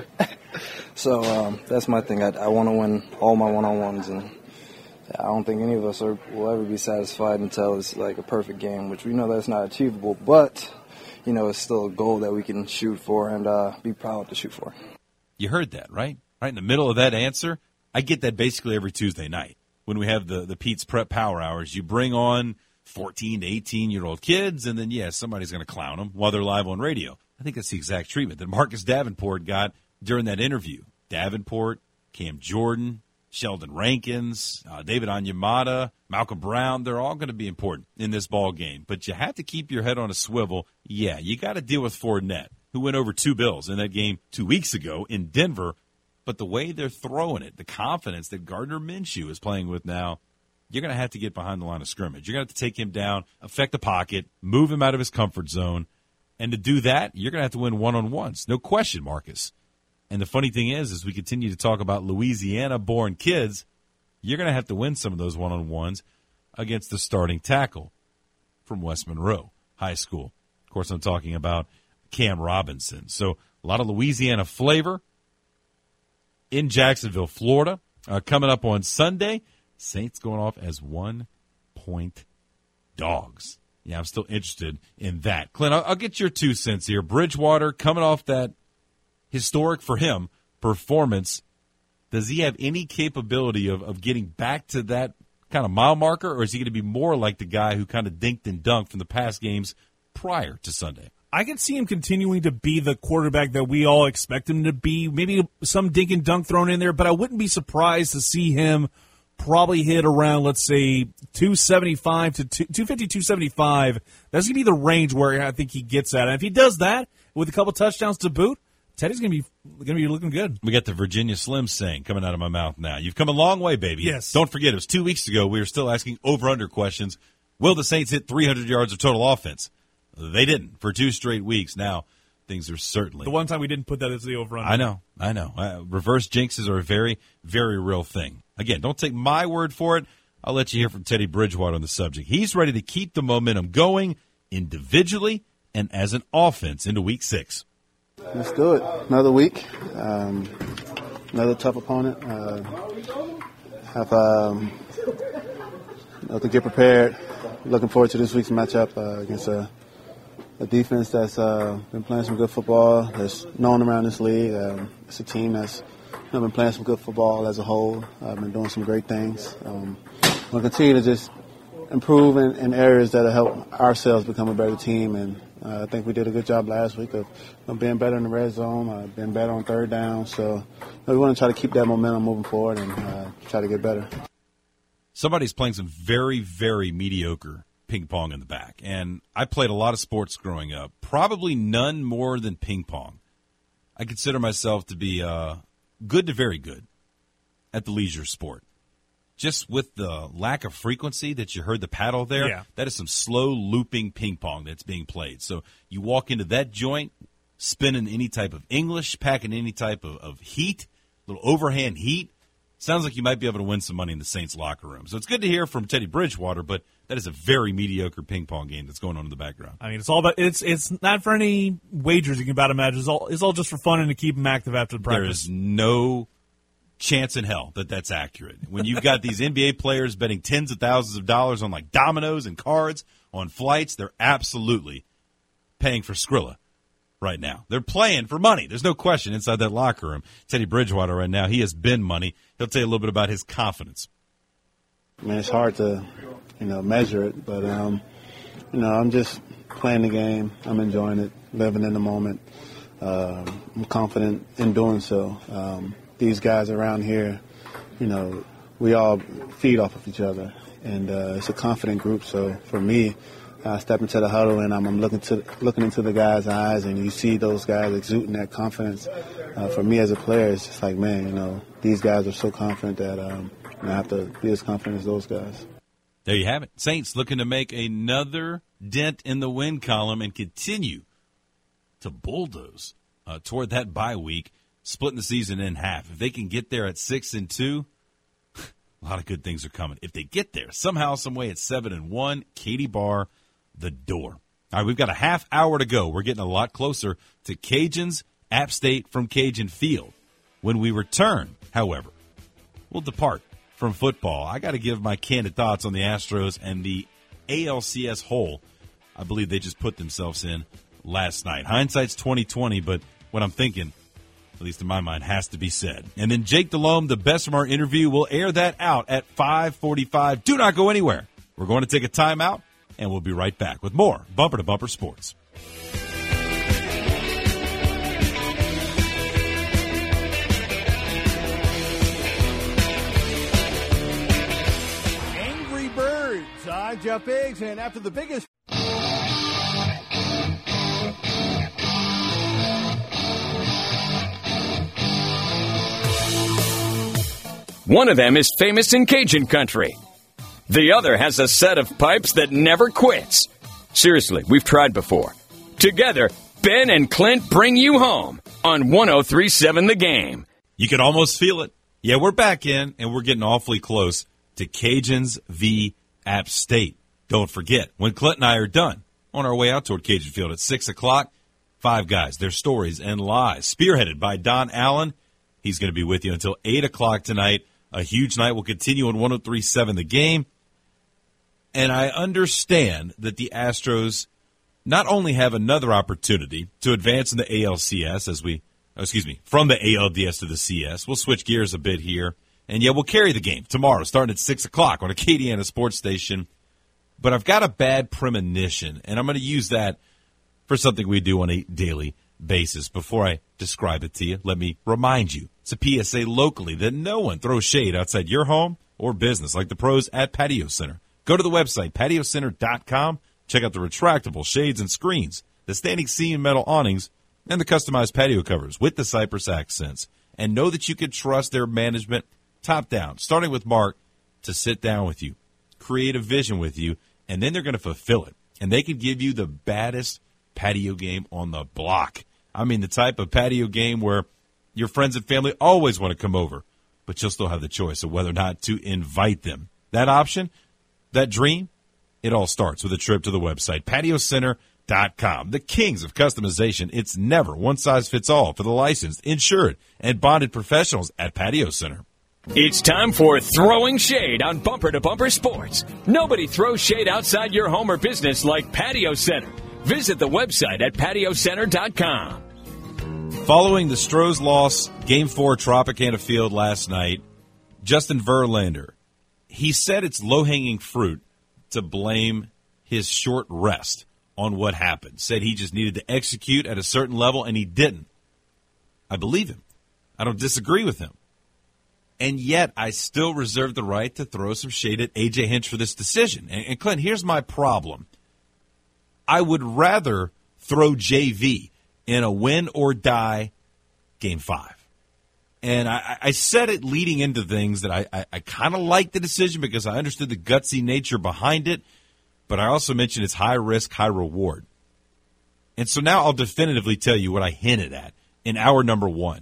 so um, that's my thing. I, I want to win all my one-on-ones, and I don't think any of us are, will ever be satisfied until it's like a perfect game, which we know that's not achievable, but you know, it's still a goal that we can shoot for and uh, be proud to shoot for. You heard that, right? Right in the middle of that answer. I get that basically every Tuesday night when we have the, the Pete's Prep Power Hours. You bring on fourteen to eighteen-year-old kids, and then, yeah, somebody's going to clown them while they're live on radio. I think that's the exact treatment that Marcus Davenport got during that interview. Davenport, Cam Jordan, Sheldon Rankins, uh, David Onyemata, Malcolm Brown, they're all going to be important in this ball game. But you have to keep your head on a swivel. Yeah, you got to deal with Fournette, who went over two bills in that game two weeks ago in Denver. But the way they're throwing it, the confidence that Gardner Minshew is playing with now, you're going to have to get behind the line of scrimmage. You're going to have to take him down, affect the pocket, move him out of his comfort zone. And to do that, you're going to have to win one-on-ones. No question, Marcus. And the funny thing is, as we continue to talk about Louisiana-born kids, you're going to have to win some of those one-on-ones against the starting tackle from West Monroe High School. Of course, I'm talking about Cam Robinson. So a lot of Louisiana flavor in Jacksonville, Florida. Uh, coming up on Sunday, Saints going off as one-point dogs. Yeah, I'm still interested in that. Clint, I'll, I'll get your two cents here. Bridgewater coming off that historic for him performance. Does he have any capability of, of getting back to that kind of mile marker, or is he going to be more like the guy who kind of dinked and dunked from the past games prior to Sunday? I can see him continuing to be the quarterback that we all expect him to be. Maybe some dink and dunk thrown in there, but I wouldn't be surprised to see him probably hit around, let's say, two seventy-five to two fifty, two seventy-five. That's going to be the range where I think he gets at. And if he does that with a couple touchdowns to boot, Teddy's going to be going to be looking good. We got the Virginia Slim saying coming out of my mouth now. You've come a long way, baby. Yes. Don't forget, it was two weeks ago. We were still asking over-under questions. Will the Saints hit three hundred yards of total offense? They didn't for two straight weeks. Now, things are certainly. The one time we didn't put that as the over-under. I know. I know. Uh, reverse jinxes are a very, very real thing. Again, don't take my word for it. I'll let you hear from Teddy Bridgewater on the subject. He's ready to keep the momentum going individually and as an offense into week six. Let's do it. Another week. Um, another tough opponent. Uh, have um, to get prepared. Looking forward to this week's matchup uh, against a, a defense that's uh, been playing some good football, that's known around this league. Um, it's a team that's you know, been playing some good football as a whole. I've uh, been doing some great things. Um, we'll continue to just improve in, in areas that will help ourselves become a better team. And uh, I think we did a good job last week of, of being better in the red zone, uh, being better on third down. So you know, we want to try to keep that momentum moving forward and uh, try to get better. Somebody's playing some very, very mediocre ping pong in the back. And I played a lot of sports growing up, probably none more than ping pong. I consider myself to be uh, good to very good at the leisure sport. Just with the lack of frequency that you heard the paddle there, yeah. That is some slow looping ping pong that's being played. So you walk into that joint, spinning any type of English, packing any type of, of heat, little overhand heat. Sounds like you might be able to win some money in the Saints locker room. So it's good to hear from Teddy Bridgewater, but that is a very mediocre ping pong game that's going on in the background. I mean, it's all about it's it's not for any wagers you can about imagine. It's all it's all just for fun and to keep them active after the practice. There is no chance in hell that that's accurate. When you've got these N B A players betting tens of thousands of dollars on like dominoes and cards on flights, they're absolutely paying for Skrilla right now. They're playing for money. There's no question inside that locker room. Teddy Bridgewater right now, he has been money. He'll tell you a little bit about his confidence. I mean, it's hard to, you know, measure it, but, um, you know, I'm just playing the game. I'm enjoying it, living in the moment. Uh, I'm confident in doing so. Um, these guys around here, you know, we all feed off of each other, and uh, it's a confident group. So for me, I step into the huddle and I'm, I'm looking to looking into the guys' eyes, and you see those guys exuding that confidence. Uh, for me as a player, it's just like, man, you know, these guys are so confident that um, I have to be as confident as those guys. There you have it. Saints looking to make another dent in the win column and continue to bulldoze uh, toward that bye week, splitting the season in half. If they can get there at six and two, a lot of good things are coming. If they get there somehow, some way at seven and one, Katie Barr, the door. All right, we've got a half hour to go. We're getting a lot closer to Cajuns, App State from Cajun Field. When we return, however, we'll depart from football. I got to give my candid thoughts on the Astros and the A L C S hole I believe they just put themselves in last night. Hindsight's twenty twenty, but what I'm thinking, at least in my mind, has to be said. And then Jake Delhomme, the best from our interview, will air that out at five forty-five. Do not go anywhere. We're going to take a timeout, and we'll be right back with more Bumper to Bumper Sports. Angry Birds. I'm Jeff Biggs, and after the biggest... One of them is famous in Cajun country. The other has a set of pipes that never quits. Seriously, we've tried before. Together, Ben and Clint bring you home on one oh three point seven The Game. You can almost feel it. Yeah, we're back in, and we're getting awfully close to Cajuns v. App State. Don't forget, when Clint and I are done, on our way out toward Cajun Field at six o'clock, five guys, their stories and lies, spearheaded by Don Allen. He's going to be with you until eight o'clock tonight A huge night will continue on one oh three point seven The Game. And I understand that the Astros not only have another opportunity to advance in the A L C S as we, oh, excuse me, from the A L D S to the C S. We'll switch gears a bit here. And yeah, we'll carry the game tomorrow starting at six o'clock on Acadiana Sports Station. But I've got a bad premonition, and I'm going to use that for something we do on a daily basis. Before I describe it to you, let me remind you, it's a P S A locally that no one throws shade outside your home or business like the pros at Patio Center. Go to the website, patio center dot com. Check out the retractable shades and screens, the standing seam metal awnings, and the customized patio covers with the Cypress accents. And know that you can trust their management top down, starting with Mark, to sit down with you, create a vision with you, and then they're going to fulfill it. And they can give you the baddest patio game on the block. I mean, the type of patio game where your friends and family always want to come over, but you'll still have the choice of whether or not to invite them. That option, that dream, it all starts with a trip to the website, patio center dot com. The kings of customization. It's never one size fits all for the licensed, insured, and bonded professionals at Patio Center. It's time for Throwing Shade on Bumper to Bumper Sports. Nobody throws shade outside your home or business like Patio Center. Visit the website at patio center dot com. Following the Stros loss, Game four, Tropicana Field last night, Justin Verlander, he said it's low-hanging fruit to blame his short rest on what happened. Said he just needed to execute at a certain level, and he didn't. I believe him. I don't disagree with him. And yet, I still reserve the right to throw some shade at A J Hinch for this decision. And, and Clint, here's my problem. I would rather throw J V in a win-or-die Game five. And I, I said it leading into things that I, I, I kind of liked the decision because I understood the gutsy nature behind it, but I also mentioned it's high risk, high reward. And so now I'll definitively tell you what I hinted at in hour number one.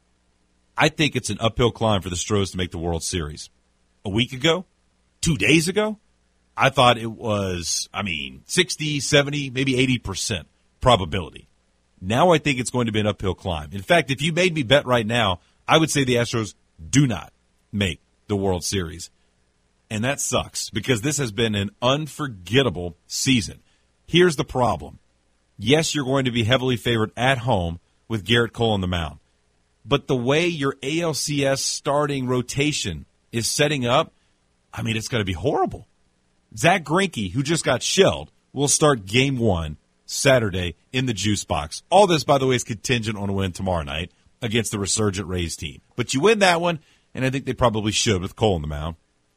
I think it's an uphill climb for the Stros to make the World Series. A week ago, two days ago, I thought it was, I mean, sixty, seventy, maybe eighty percent probability. Now I think it's going to be an uphill climb. In fact, if you made me bet right now, I would say the Astros do not make the World Series. And that sucks because this has been an unforgettable season. Here's the problem. Yes, you're going to be heavily favored at home with Garrett Cole on the mound. But the way your A L C S starting rotation is setting up, I mean, it's going to be horrible. Zach Greinke, who just got shelled, will start game one Saturday in the juice box. All this, by the way, is contingent on a win tomorrow night against the resurgent Rays team. But you win that one, and I think they probably should with Cole on the mound.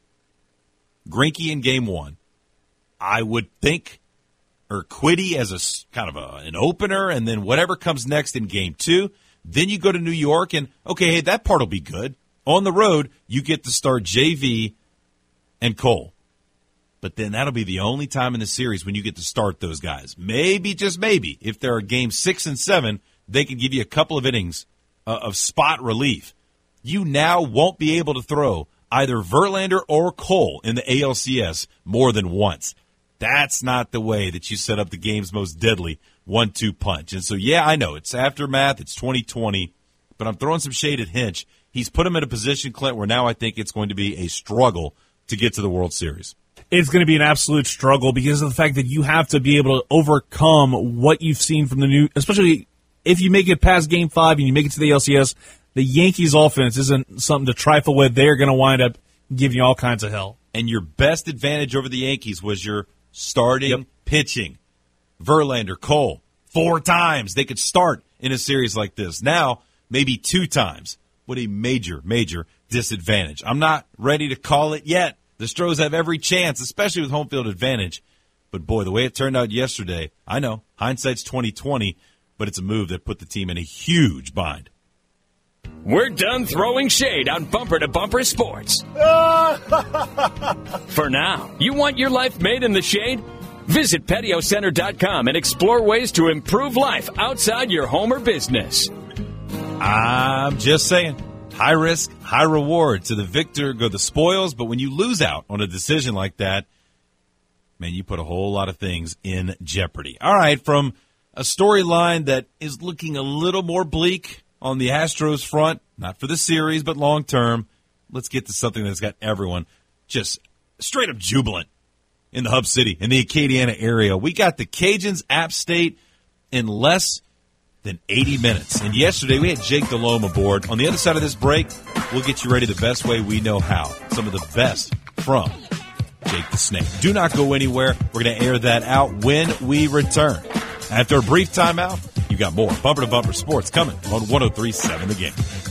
Greinke in game one. I would think Urquidy as a kind of a, an opener, and then whatever comes next in game two. Then you go to New York, and, okay, hey, that part will be good. On the road, you get to start J V and Cole. But then that'll be the only time in the series when you get to start those guys. Maybe, just maybe, if there are games six and seven, they can give you a couple of innings uh, of spot relief. You now won't be able to throw either Verlander or Cole in the A L C S more than once. That's not the way that you set up the game's most deadly one two punch. And so, yeah, I know, it's aftermath, it's twenty twenty, but I'm throwing some shade at Hinch. He's put him in a position, Clint, where now I think it's going to be a struggle to get to the World Series. It's going to be an absolute struggle because of the fact that you have to be able to overcome what you've seen from the new, especially if you make it past Game five and you make it to the A L C S, the Yankees offense isn't something to trifle with. They're going to wind up giving you all kinds of hell. And your best advantage over the Yankees was your starting yep. pitching. Verlander, Cole, four times they could start in a series like this. Now, maybe two times. What a major, major disadvantage. I'm not ready to call it yet. The Stros have every chance, especially with home field advantage. But, boy, the way it turned out yesterday, I know, hindsight's twenty twenty, but it's a move that put the team in a huge bind. We're done throwing shade on Bumper to Bumper Sports. For now, you want your life made in the shade? Visit patio center dot com and explore ways to improve life outside your home or business. I'm just saying, high risk, high reward. To the victor go the spoils, but when you lose out on a decision like that, man, you put a whole lot of things in jeopardy. All right, from a storyline that is looking a little more bleak on the Astros front, not for the series, but long term, let's get to something that's got everyone just straight up jubilant in the Hub City, in the Acadiana area. We got the Cajuns App State in less than eighty minutes. And yesterday we had Jake Delhomme aboard. On the other side of this break, we'll get you ready the best way we know how. Some of the best from Jake the Snake. Do not go anywhere. We're going to air that out when we return. After a brief timeout, you got more Bumper to Bumper Sports coming on one oh three point seven The Game.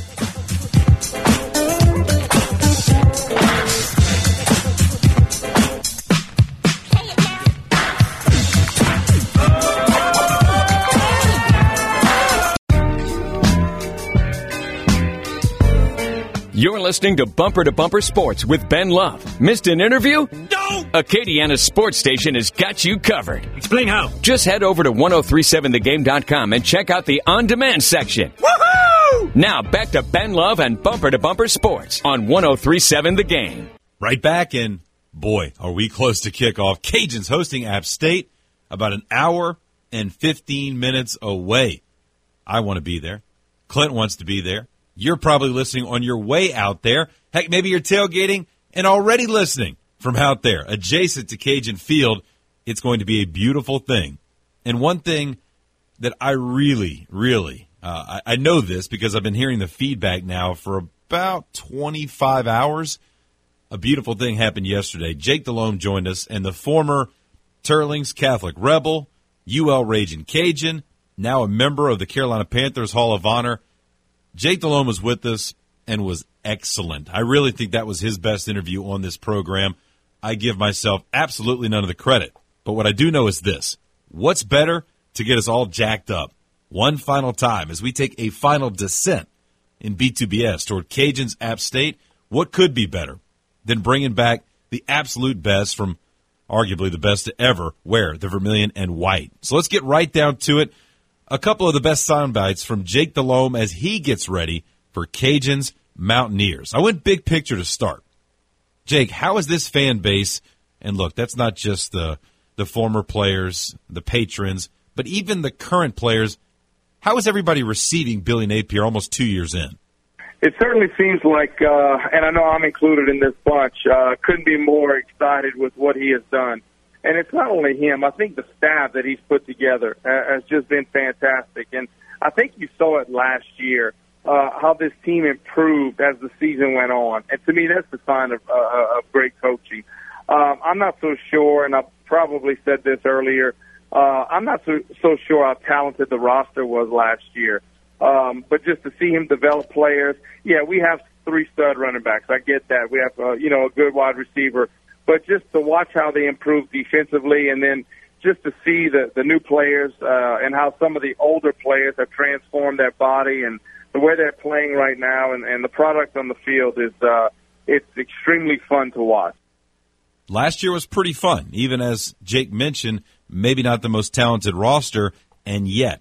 You're listening to Bumper to Bumper Sports with Ben Love. Missed an interview? No! Acadiana's sports station has got you covered. Explain how. Just head over to ten thirty-seven the game dot com and check out the on-demand section. Woohoo! Now back to Ben Love and Bumper to Bumper Sports on ten thirty-seven The Game. Right back, and boy, are we close to kickoff. Cajuns hosting App State, about an hour and fifteen minutes away. I want to be there. Clint wants to be there. You're probably listening on your way out there. Heck, maybe you're tailgating and already listening from out there, adjacent to Cajun Field. It's going to be a beautiful thing. And one thing that I really, really, uh, I, I know this because I've been hearing the feedback now for about twenty-five hours. A beautiful thing happened yesterday. Jake Delhomme joined us, and the former Turlings Catholic Rebel, U L Ragin' Cajun, now a member of the Carolina Panthers Hall of Honor. Jake Delhomme was with us and was excellent. I really think that was his best interview on this program. I give myself absolutely none of the credit. But what I do know is this. What's better to get us all jacked up one final time as we take a final descent in B two B S toward Cajuns App State? What could be better than bringing back the absolute best from arguably the best to ever wear the vermilion and white? So let's get right down to it. A couple of the best sound bites from Jake Delhomme as he gets ready for Cajuns Mountaineers. I went big picture to start. Jake, how is this fan base, and look, that's not just the the former players, the patrons, but even the current players, how is everybody receiving Billy Napier almost two years in? It certainly seems like, uh, and I know I'm included in this bunch, uh, couldn't be more excited with what he has done. And it's not only him. I think the staff that he's put together uh, has just been fantastic. And I think you saw it last year, uh, how this team improved as the season went on. And to me, that's the sign of, uh, of great coaching. Um, I'm not so sure, and I probably said this earlier, uh, I'm not so, so sure how talented the roster was last year. Um, but just to see him develop players, yeah, we have three stud running backs. I get that. We have, uh, you know, a good wide receiver. But just to watch how they improve defensively, and then just to see the, the new players uh, and how some of the older players have transformed their body and the way they're playing right now, and, and the product on the field is uh, it's extremely fun to watch. Last year was pretty fun, even as Jake mentioned, maybe not the most talented roster, and yet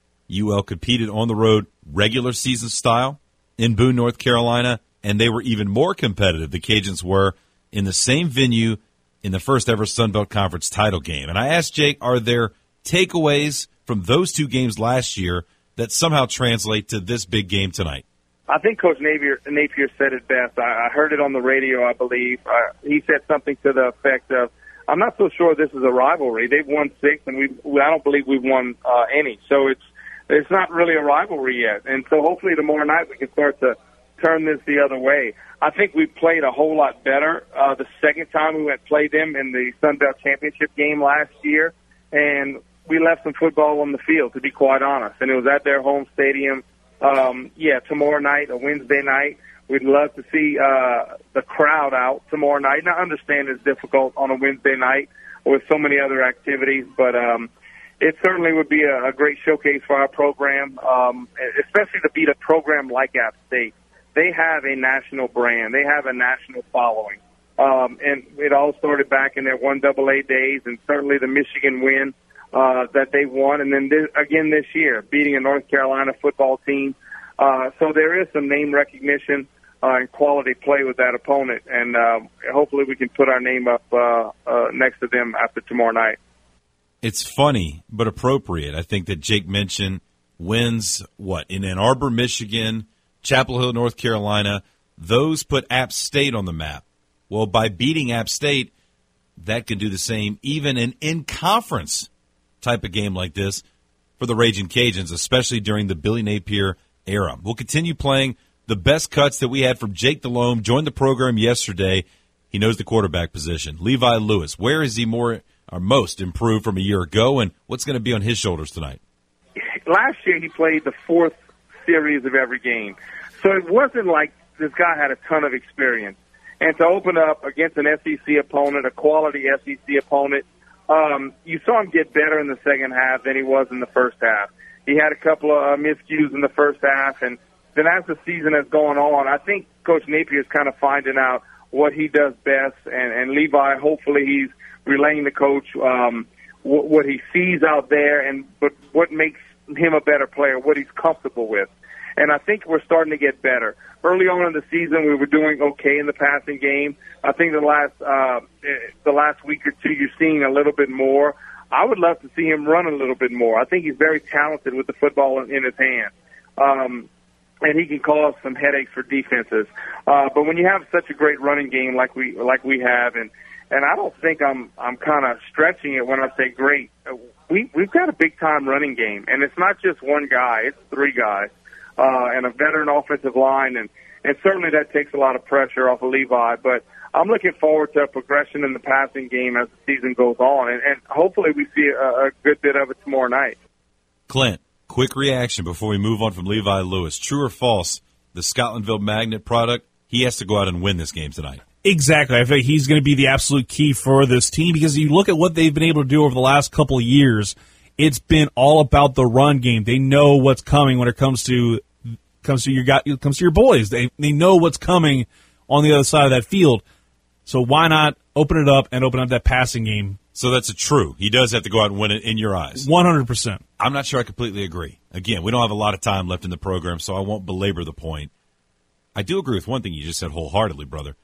U L competed on the road regular season style in Boone, North Carolina, and they were even more competitive, the Cajuns were, in the same venue in the first ever Sun Belt Conference title game. And I asked Jake, are there takeaways from those two games last year that somehow translate to this big game tonight? I think Coach Napier, Napier said it best. I, I heard it on the radio, I believe. Uh, he said something to the effect of, I'm not so sure this is a rivalry. They've won six, and we, we I don't believe we've won uh, any. So it's it's not really a rivalry yet. And so hopefully tomorrow night we can start to turn this the other way. I think we played a whole lot better uh, the second time we went play them in the Sun Belt Championship game last year, and we left some football on the field, to be quite honest, and it was at their home stadium. Um, yeah, tomorrow night, a Wednesday night, we'd love to see uh, the crowd out tomorrow night. And I understand it's difficult on a Wednesday night with so many other activities, but um, it certainly would be a, a great showcase for our program, um, especially to beat a program like App State. They have a national brand. They have a national following. Um, and it all started back in their one double A days, and certainly the Michigan win uh, that they won. And then this, again this year, beating a North Carolina football team. Uh, so there is some name recognition uh, and quality play with that opponent. And uh, hopefully we can put our name up uh, uh, next to them after tomorrow night. It's funny, but appropriate. I think that Jake mentioned wins, what, in Ann Arbor, Michigan, Chapel Hill, North Carolina, those put App State on the map. Well, by beating App State, that can do the same even in in-conference type of game like this for the Ragin' Cajuns, especially during the Billy Napier era. We'll continue playing the best cuts that we had from Jake Delhomme. Joined the program yesterday. He knows the quarterback position. Levi Lewis, where is he more or most improved from a year ago, and what's going to be on his shoulders tonight? Last year he played the fourth series of every game. So it wasn't like this guy had a ton of experience. And to open up against an S E C opponent, a quality S E C opponent, um, you saw him get better in the second half than he was in the first half. He had a couple of uh, miscues in the first half, and then as the season has gone on, I think Coach Napier is kind of finding out what he does best, and, and Levi, hopefully he's relaying to Coach um, what, what he sees out there and but what makes him a better player, what he's comfortable with. And I think we're starting to get better. Early on in the season, we were doing okay in the passing game. I think the last uh, the last week or two, you're seeing a little bit more. I would love to see him run a little bit more. I think he's very talented with the football in, in his hand. Um, and he can cause some headaches for defenses. Uh, but when you have such a great running game like we like we have, and and I don't think I'm I'm kind of stretching it when I say great. We we've got a big time running game, and it's not just one guy; it's three guys. Uh, and a veteran offensive line, and, and certainly that takes a lot of pressure off of Levi. But I'm looking forward to a progression in the passing game as the season goes on, and, and hopefully we see a, a good bit of it tomorrow night. Clint, quick reaction before we move on from Levi Lewis. True or false, the Scotlandville Magnet product, he has to go out and win this game tonight. Exactly. I think he's going to be the absolute key for this team because you look at what they've been able to do over the last couple of years, it's been all about the run game. They know what's coming when it comes to comes to your guy, comes to your boys. They they know what's coming on the other side of that field. So why not open it up and open up that passing game? So that's a true. He does have to go out and win it in your eyes. one hundred percent. I'm not sure I completely agree. Again, we don't have a lot of time left in the program, so I won't belabor the point. I do agree with one thing you just said wholeheartedly, brother.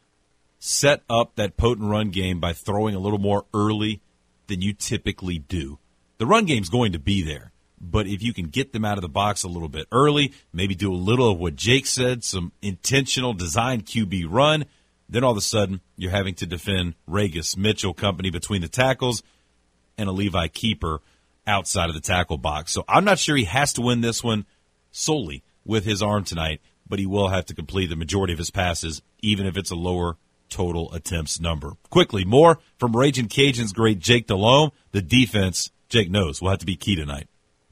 Set up that potent run game by throwing a little more early than you typically do. The run game's going to be there. But if you can get them out of the box a little bit early, maybe do a little of what Jake said, some intentional design Q B run, then all of a sudden you're having to defend Regis, Mitchell, company between the tackles, and a Levi keeper outside of the tackle box. So I'm not sure he has to win this one solely with his arm tonight, but he will have to complete the majority of his passes, even if it's a lower total attempts number. Quickly, more from Ragin' Cajuns great Jake Delhomme. The defense, Jake knows, will have to be key tonight.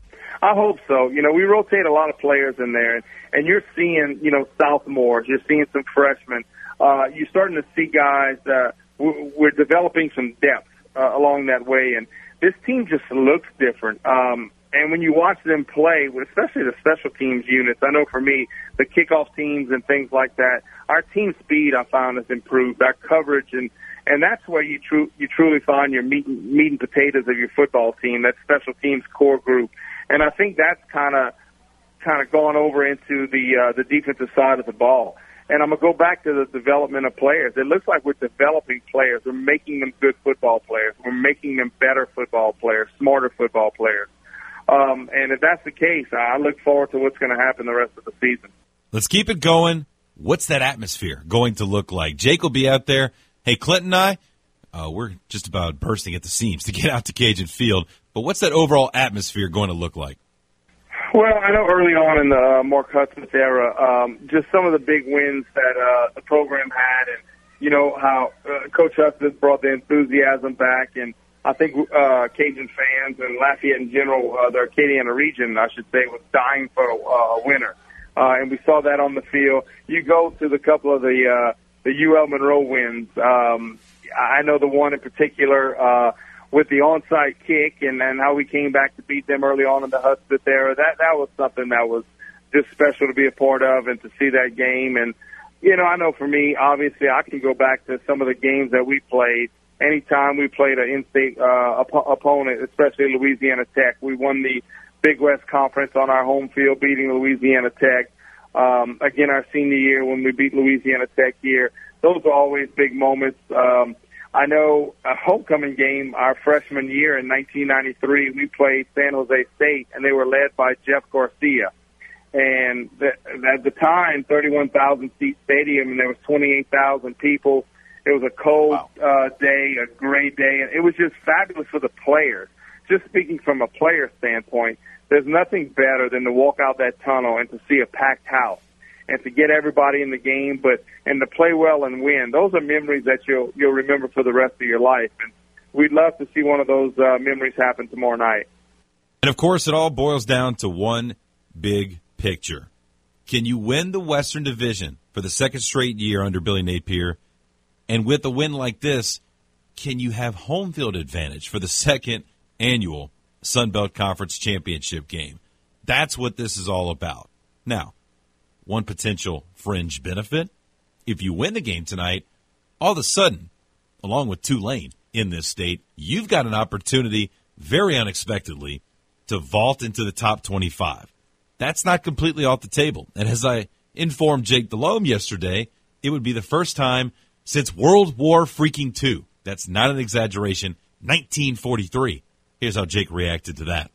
I hope so. You know, we rotate a lot of players in there, and, and you're seeing, you know, sophomores. You're seeing some freshmen. Uh, you're starting to see guys. Uh, we're developing some depth uh, along that way, and this team just looks different. Um, and when you watch them play, especially the special teams units, I know for me, the kickoff teams and things like that, our team speed I found has improved, our coverage, and and that's where you tru- you truly find your meat and, meat and potatoes of your football team, that special teams core group. And I think that's kind of kind of gone over into the uh, the defensive side of the ball. And I'm going to go back to the development of players. It looks like we're developing players. We're making them good football players. We're making them better football players, smarter football players. Um, and if that's the case, I look forward to what's going to happen the rest of the season. Let's keep it going. What's that atmosphere going to look like? Jake will be out there. Hey, Clint and I, uh, we're just about bursting at the seams to get out to Cajun Field. But what's that overall atmosphere going to look like? Well, I know early on in the uh, Mark Hudspeth era, um, just some of the big wins that uh, the program had, and you know how uh, Coach Hudspeth brought the enthusiasm back, and I think uh, Cajun fans and Lafayette in general, uh, the Acadiana region, I should say, was dying for a, a winner, uh, and we saw that on the field. You go to the couple of the uh, the U L Monroe wins. Um, I know the one in particular. Uh, with the onside kick and, and how we came back to beat them early on in the Hudspeth era. That that was something that was just special to be a part of and to see that game. And, you know, I know for me, obviously, I can go back to some of the games that we played. Anytime we played an in-state uh, op- opponent, especially Louisiana Tech, we won the Big West Conference on our home field, beating Louisiana Tech. Um, again, our senior year when we beat Louisiana Tech here. Those are always big moments. Um I know a homecoming game our freshman year in nineteen ninety-three, we played San Jose State, and they were led by Jeff Garcia. And the, at the time, thirty-one thousand seat stadium, and there was twenty-eight thousand people. It was a cold wow. uh, day, a gray day, and it was just fabulous for the players. Just speaking from a player standpoint, there's nothing better than to walk out that tunnel and to see a packed house and to get everybody in the game, but and to play well and win. Those are memories that you'll you'll remember for the rest of your life. And we'd love to see one of those uh, memories happen tomorrow night. And of course, it all boils down to one big picture. Can you win the Western Division for the second straight year under Billy Napier? And with a win like this, can you have home field advantage for the second annual Sun Belt Conference Championship game? That's what this is all about. Now, one potential fringe benefit, if you win the game tonight, all of a sudden, along with Tulane in this state, you've got an opportunity, very unexpectedly, to vault into the top twenty-five. That's not completely off the table. And as I informed Jake Delhomme yesterday, it would be the first time since World War freaking two. That's not an exaggeration. nineteen forty-three. Here's how Jake reacted to that.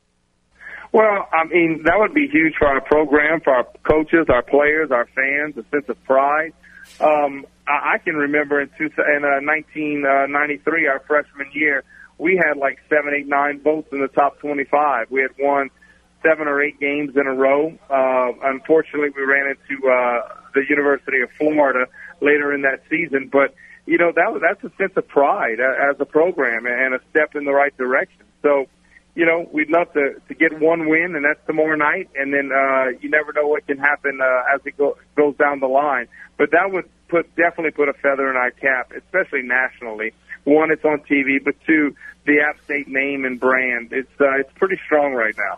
Well, I mean, that would be huge for our program, for our coaches, our players, our fans, a sense of pride. Um, I, I can remember in, two, in uh, nineteen ninety-three, our freshman year, we had like seven, eight, nine votes in the top twenty-five. We had won seven or eight games in a row. Uh, unfortunately, we ran into uh, the University of Florida later in that season. But, you know, that that's a sense of pride uh, as a program and a step in the right direction. So, you know, we'd love to, to get one win, and that's tomorrow night. And then uh, you never know what can happen uh, as it go, goes down the line. But that would put definitely put a feather in our cap, especially nationally. One, it's on T V, but two, the App State name and brand. It's uh, it's pretty strong right now.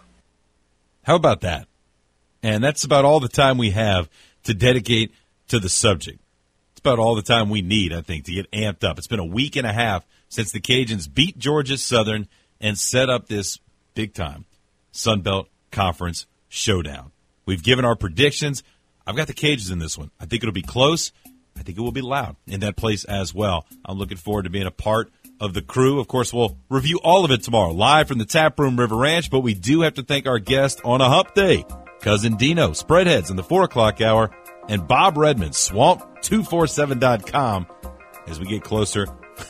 How about that? And that's about all the time we have to dedicate to the subject. It's about all the time we need, I think, to get amped up. It's been a week and a half since the Cajuns beat Georgia Southern and set up this big-time Sun Belt Conference showdown. We've given our predictions. I've got the Cajuns in this one. I think it'll be close. I think it will be loud in that place as well. I'm looking forward to being a part of the crew. Of course, we'll review all of it tomorrow, live from the Tap Room River Ranch, but we do have to thank our guest on a hump day, Cousin Dino, Spreadheads in the four o'clock hour, and Bob Redmond, Swamp two forty-seven dot com, as we get closer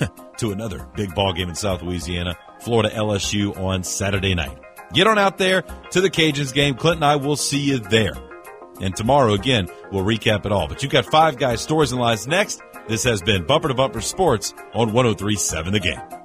to another big ball game in South Louisiana, Florida L S U on Saturday night. Get on out there to the Cajuns game. Clint and I will see you there. And tomorrow, again, we'll recap it all. But you've got Five Guys Stories and Lies next. This has been Bumper to Bumper Sports on one oh three point seven The Game.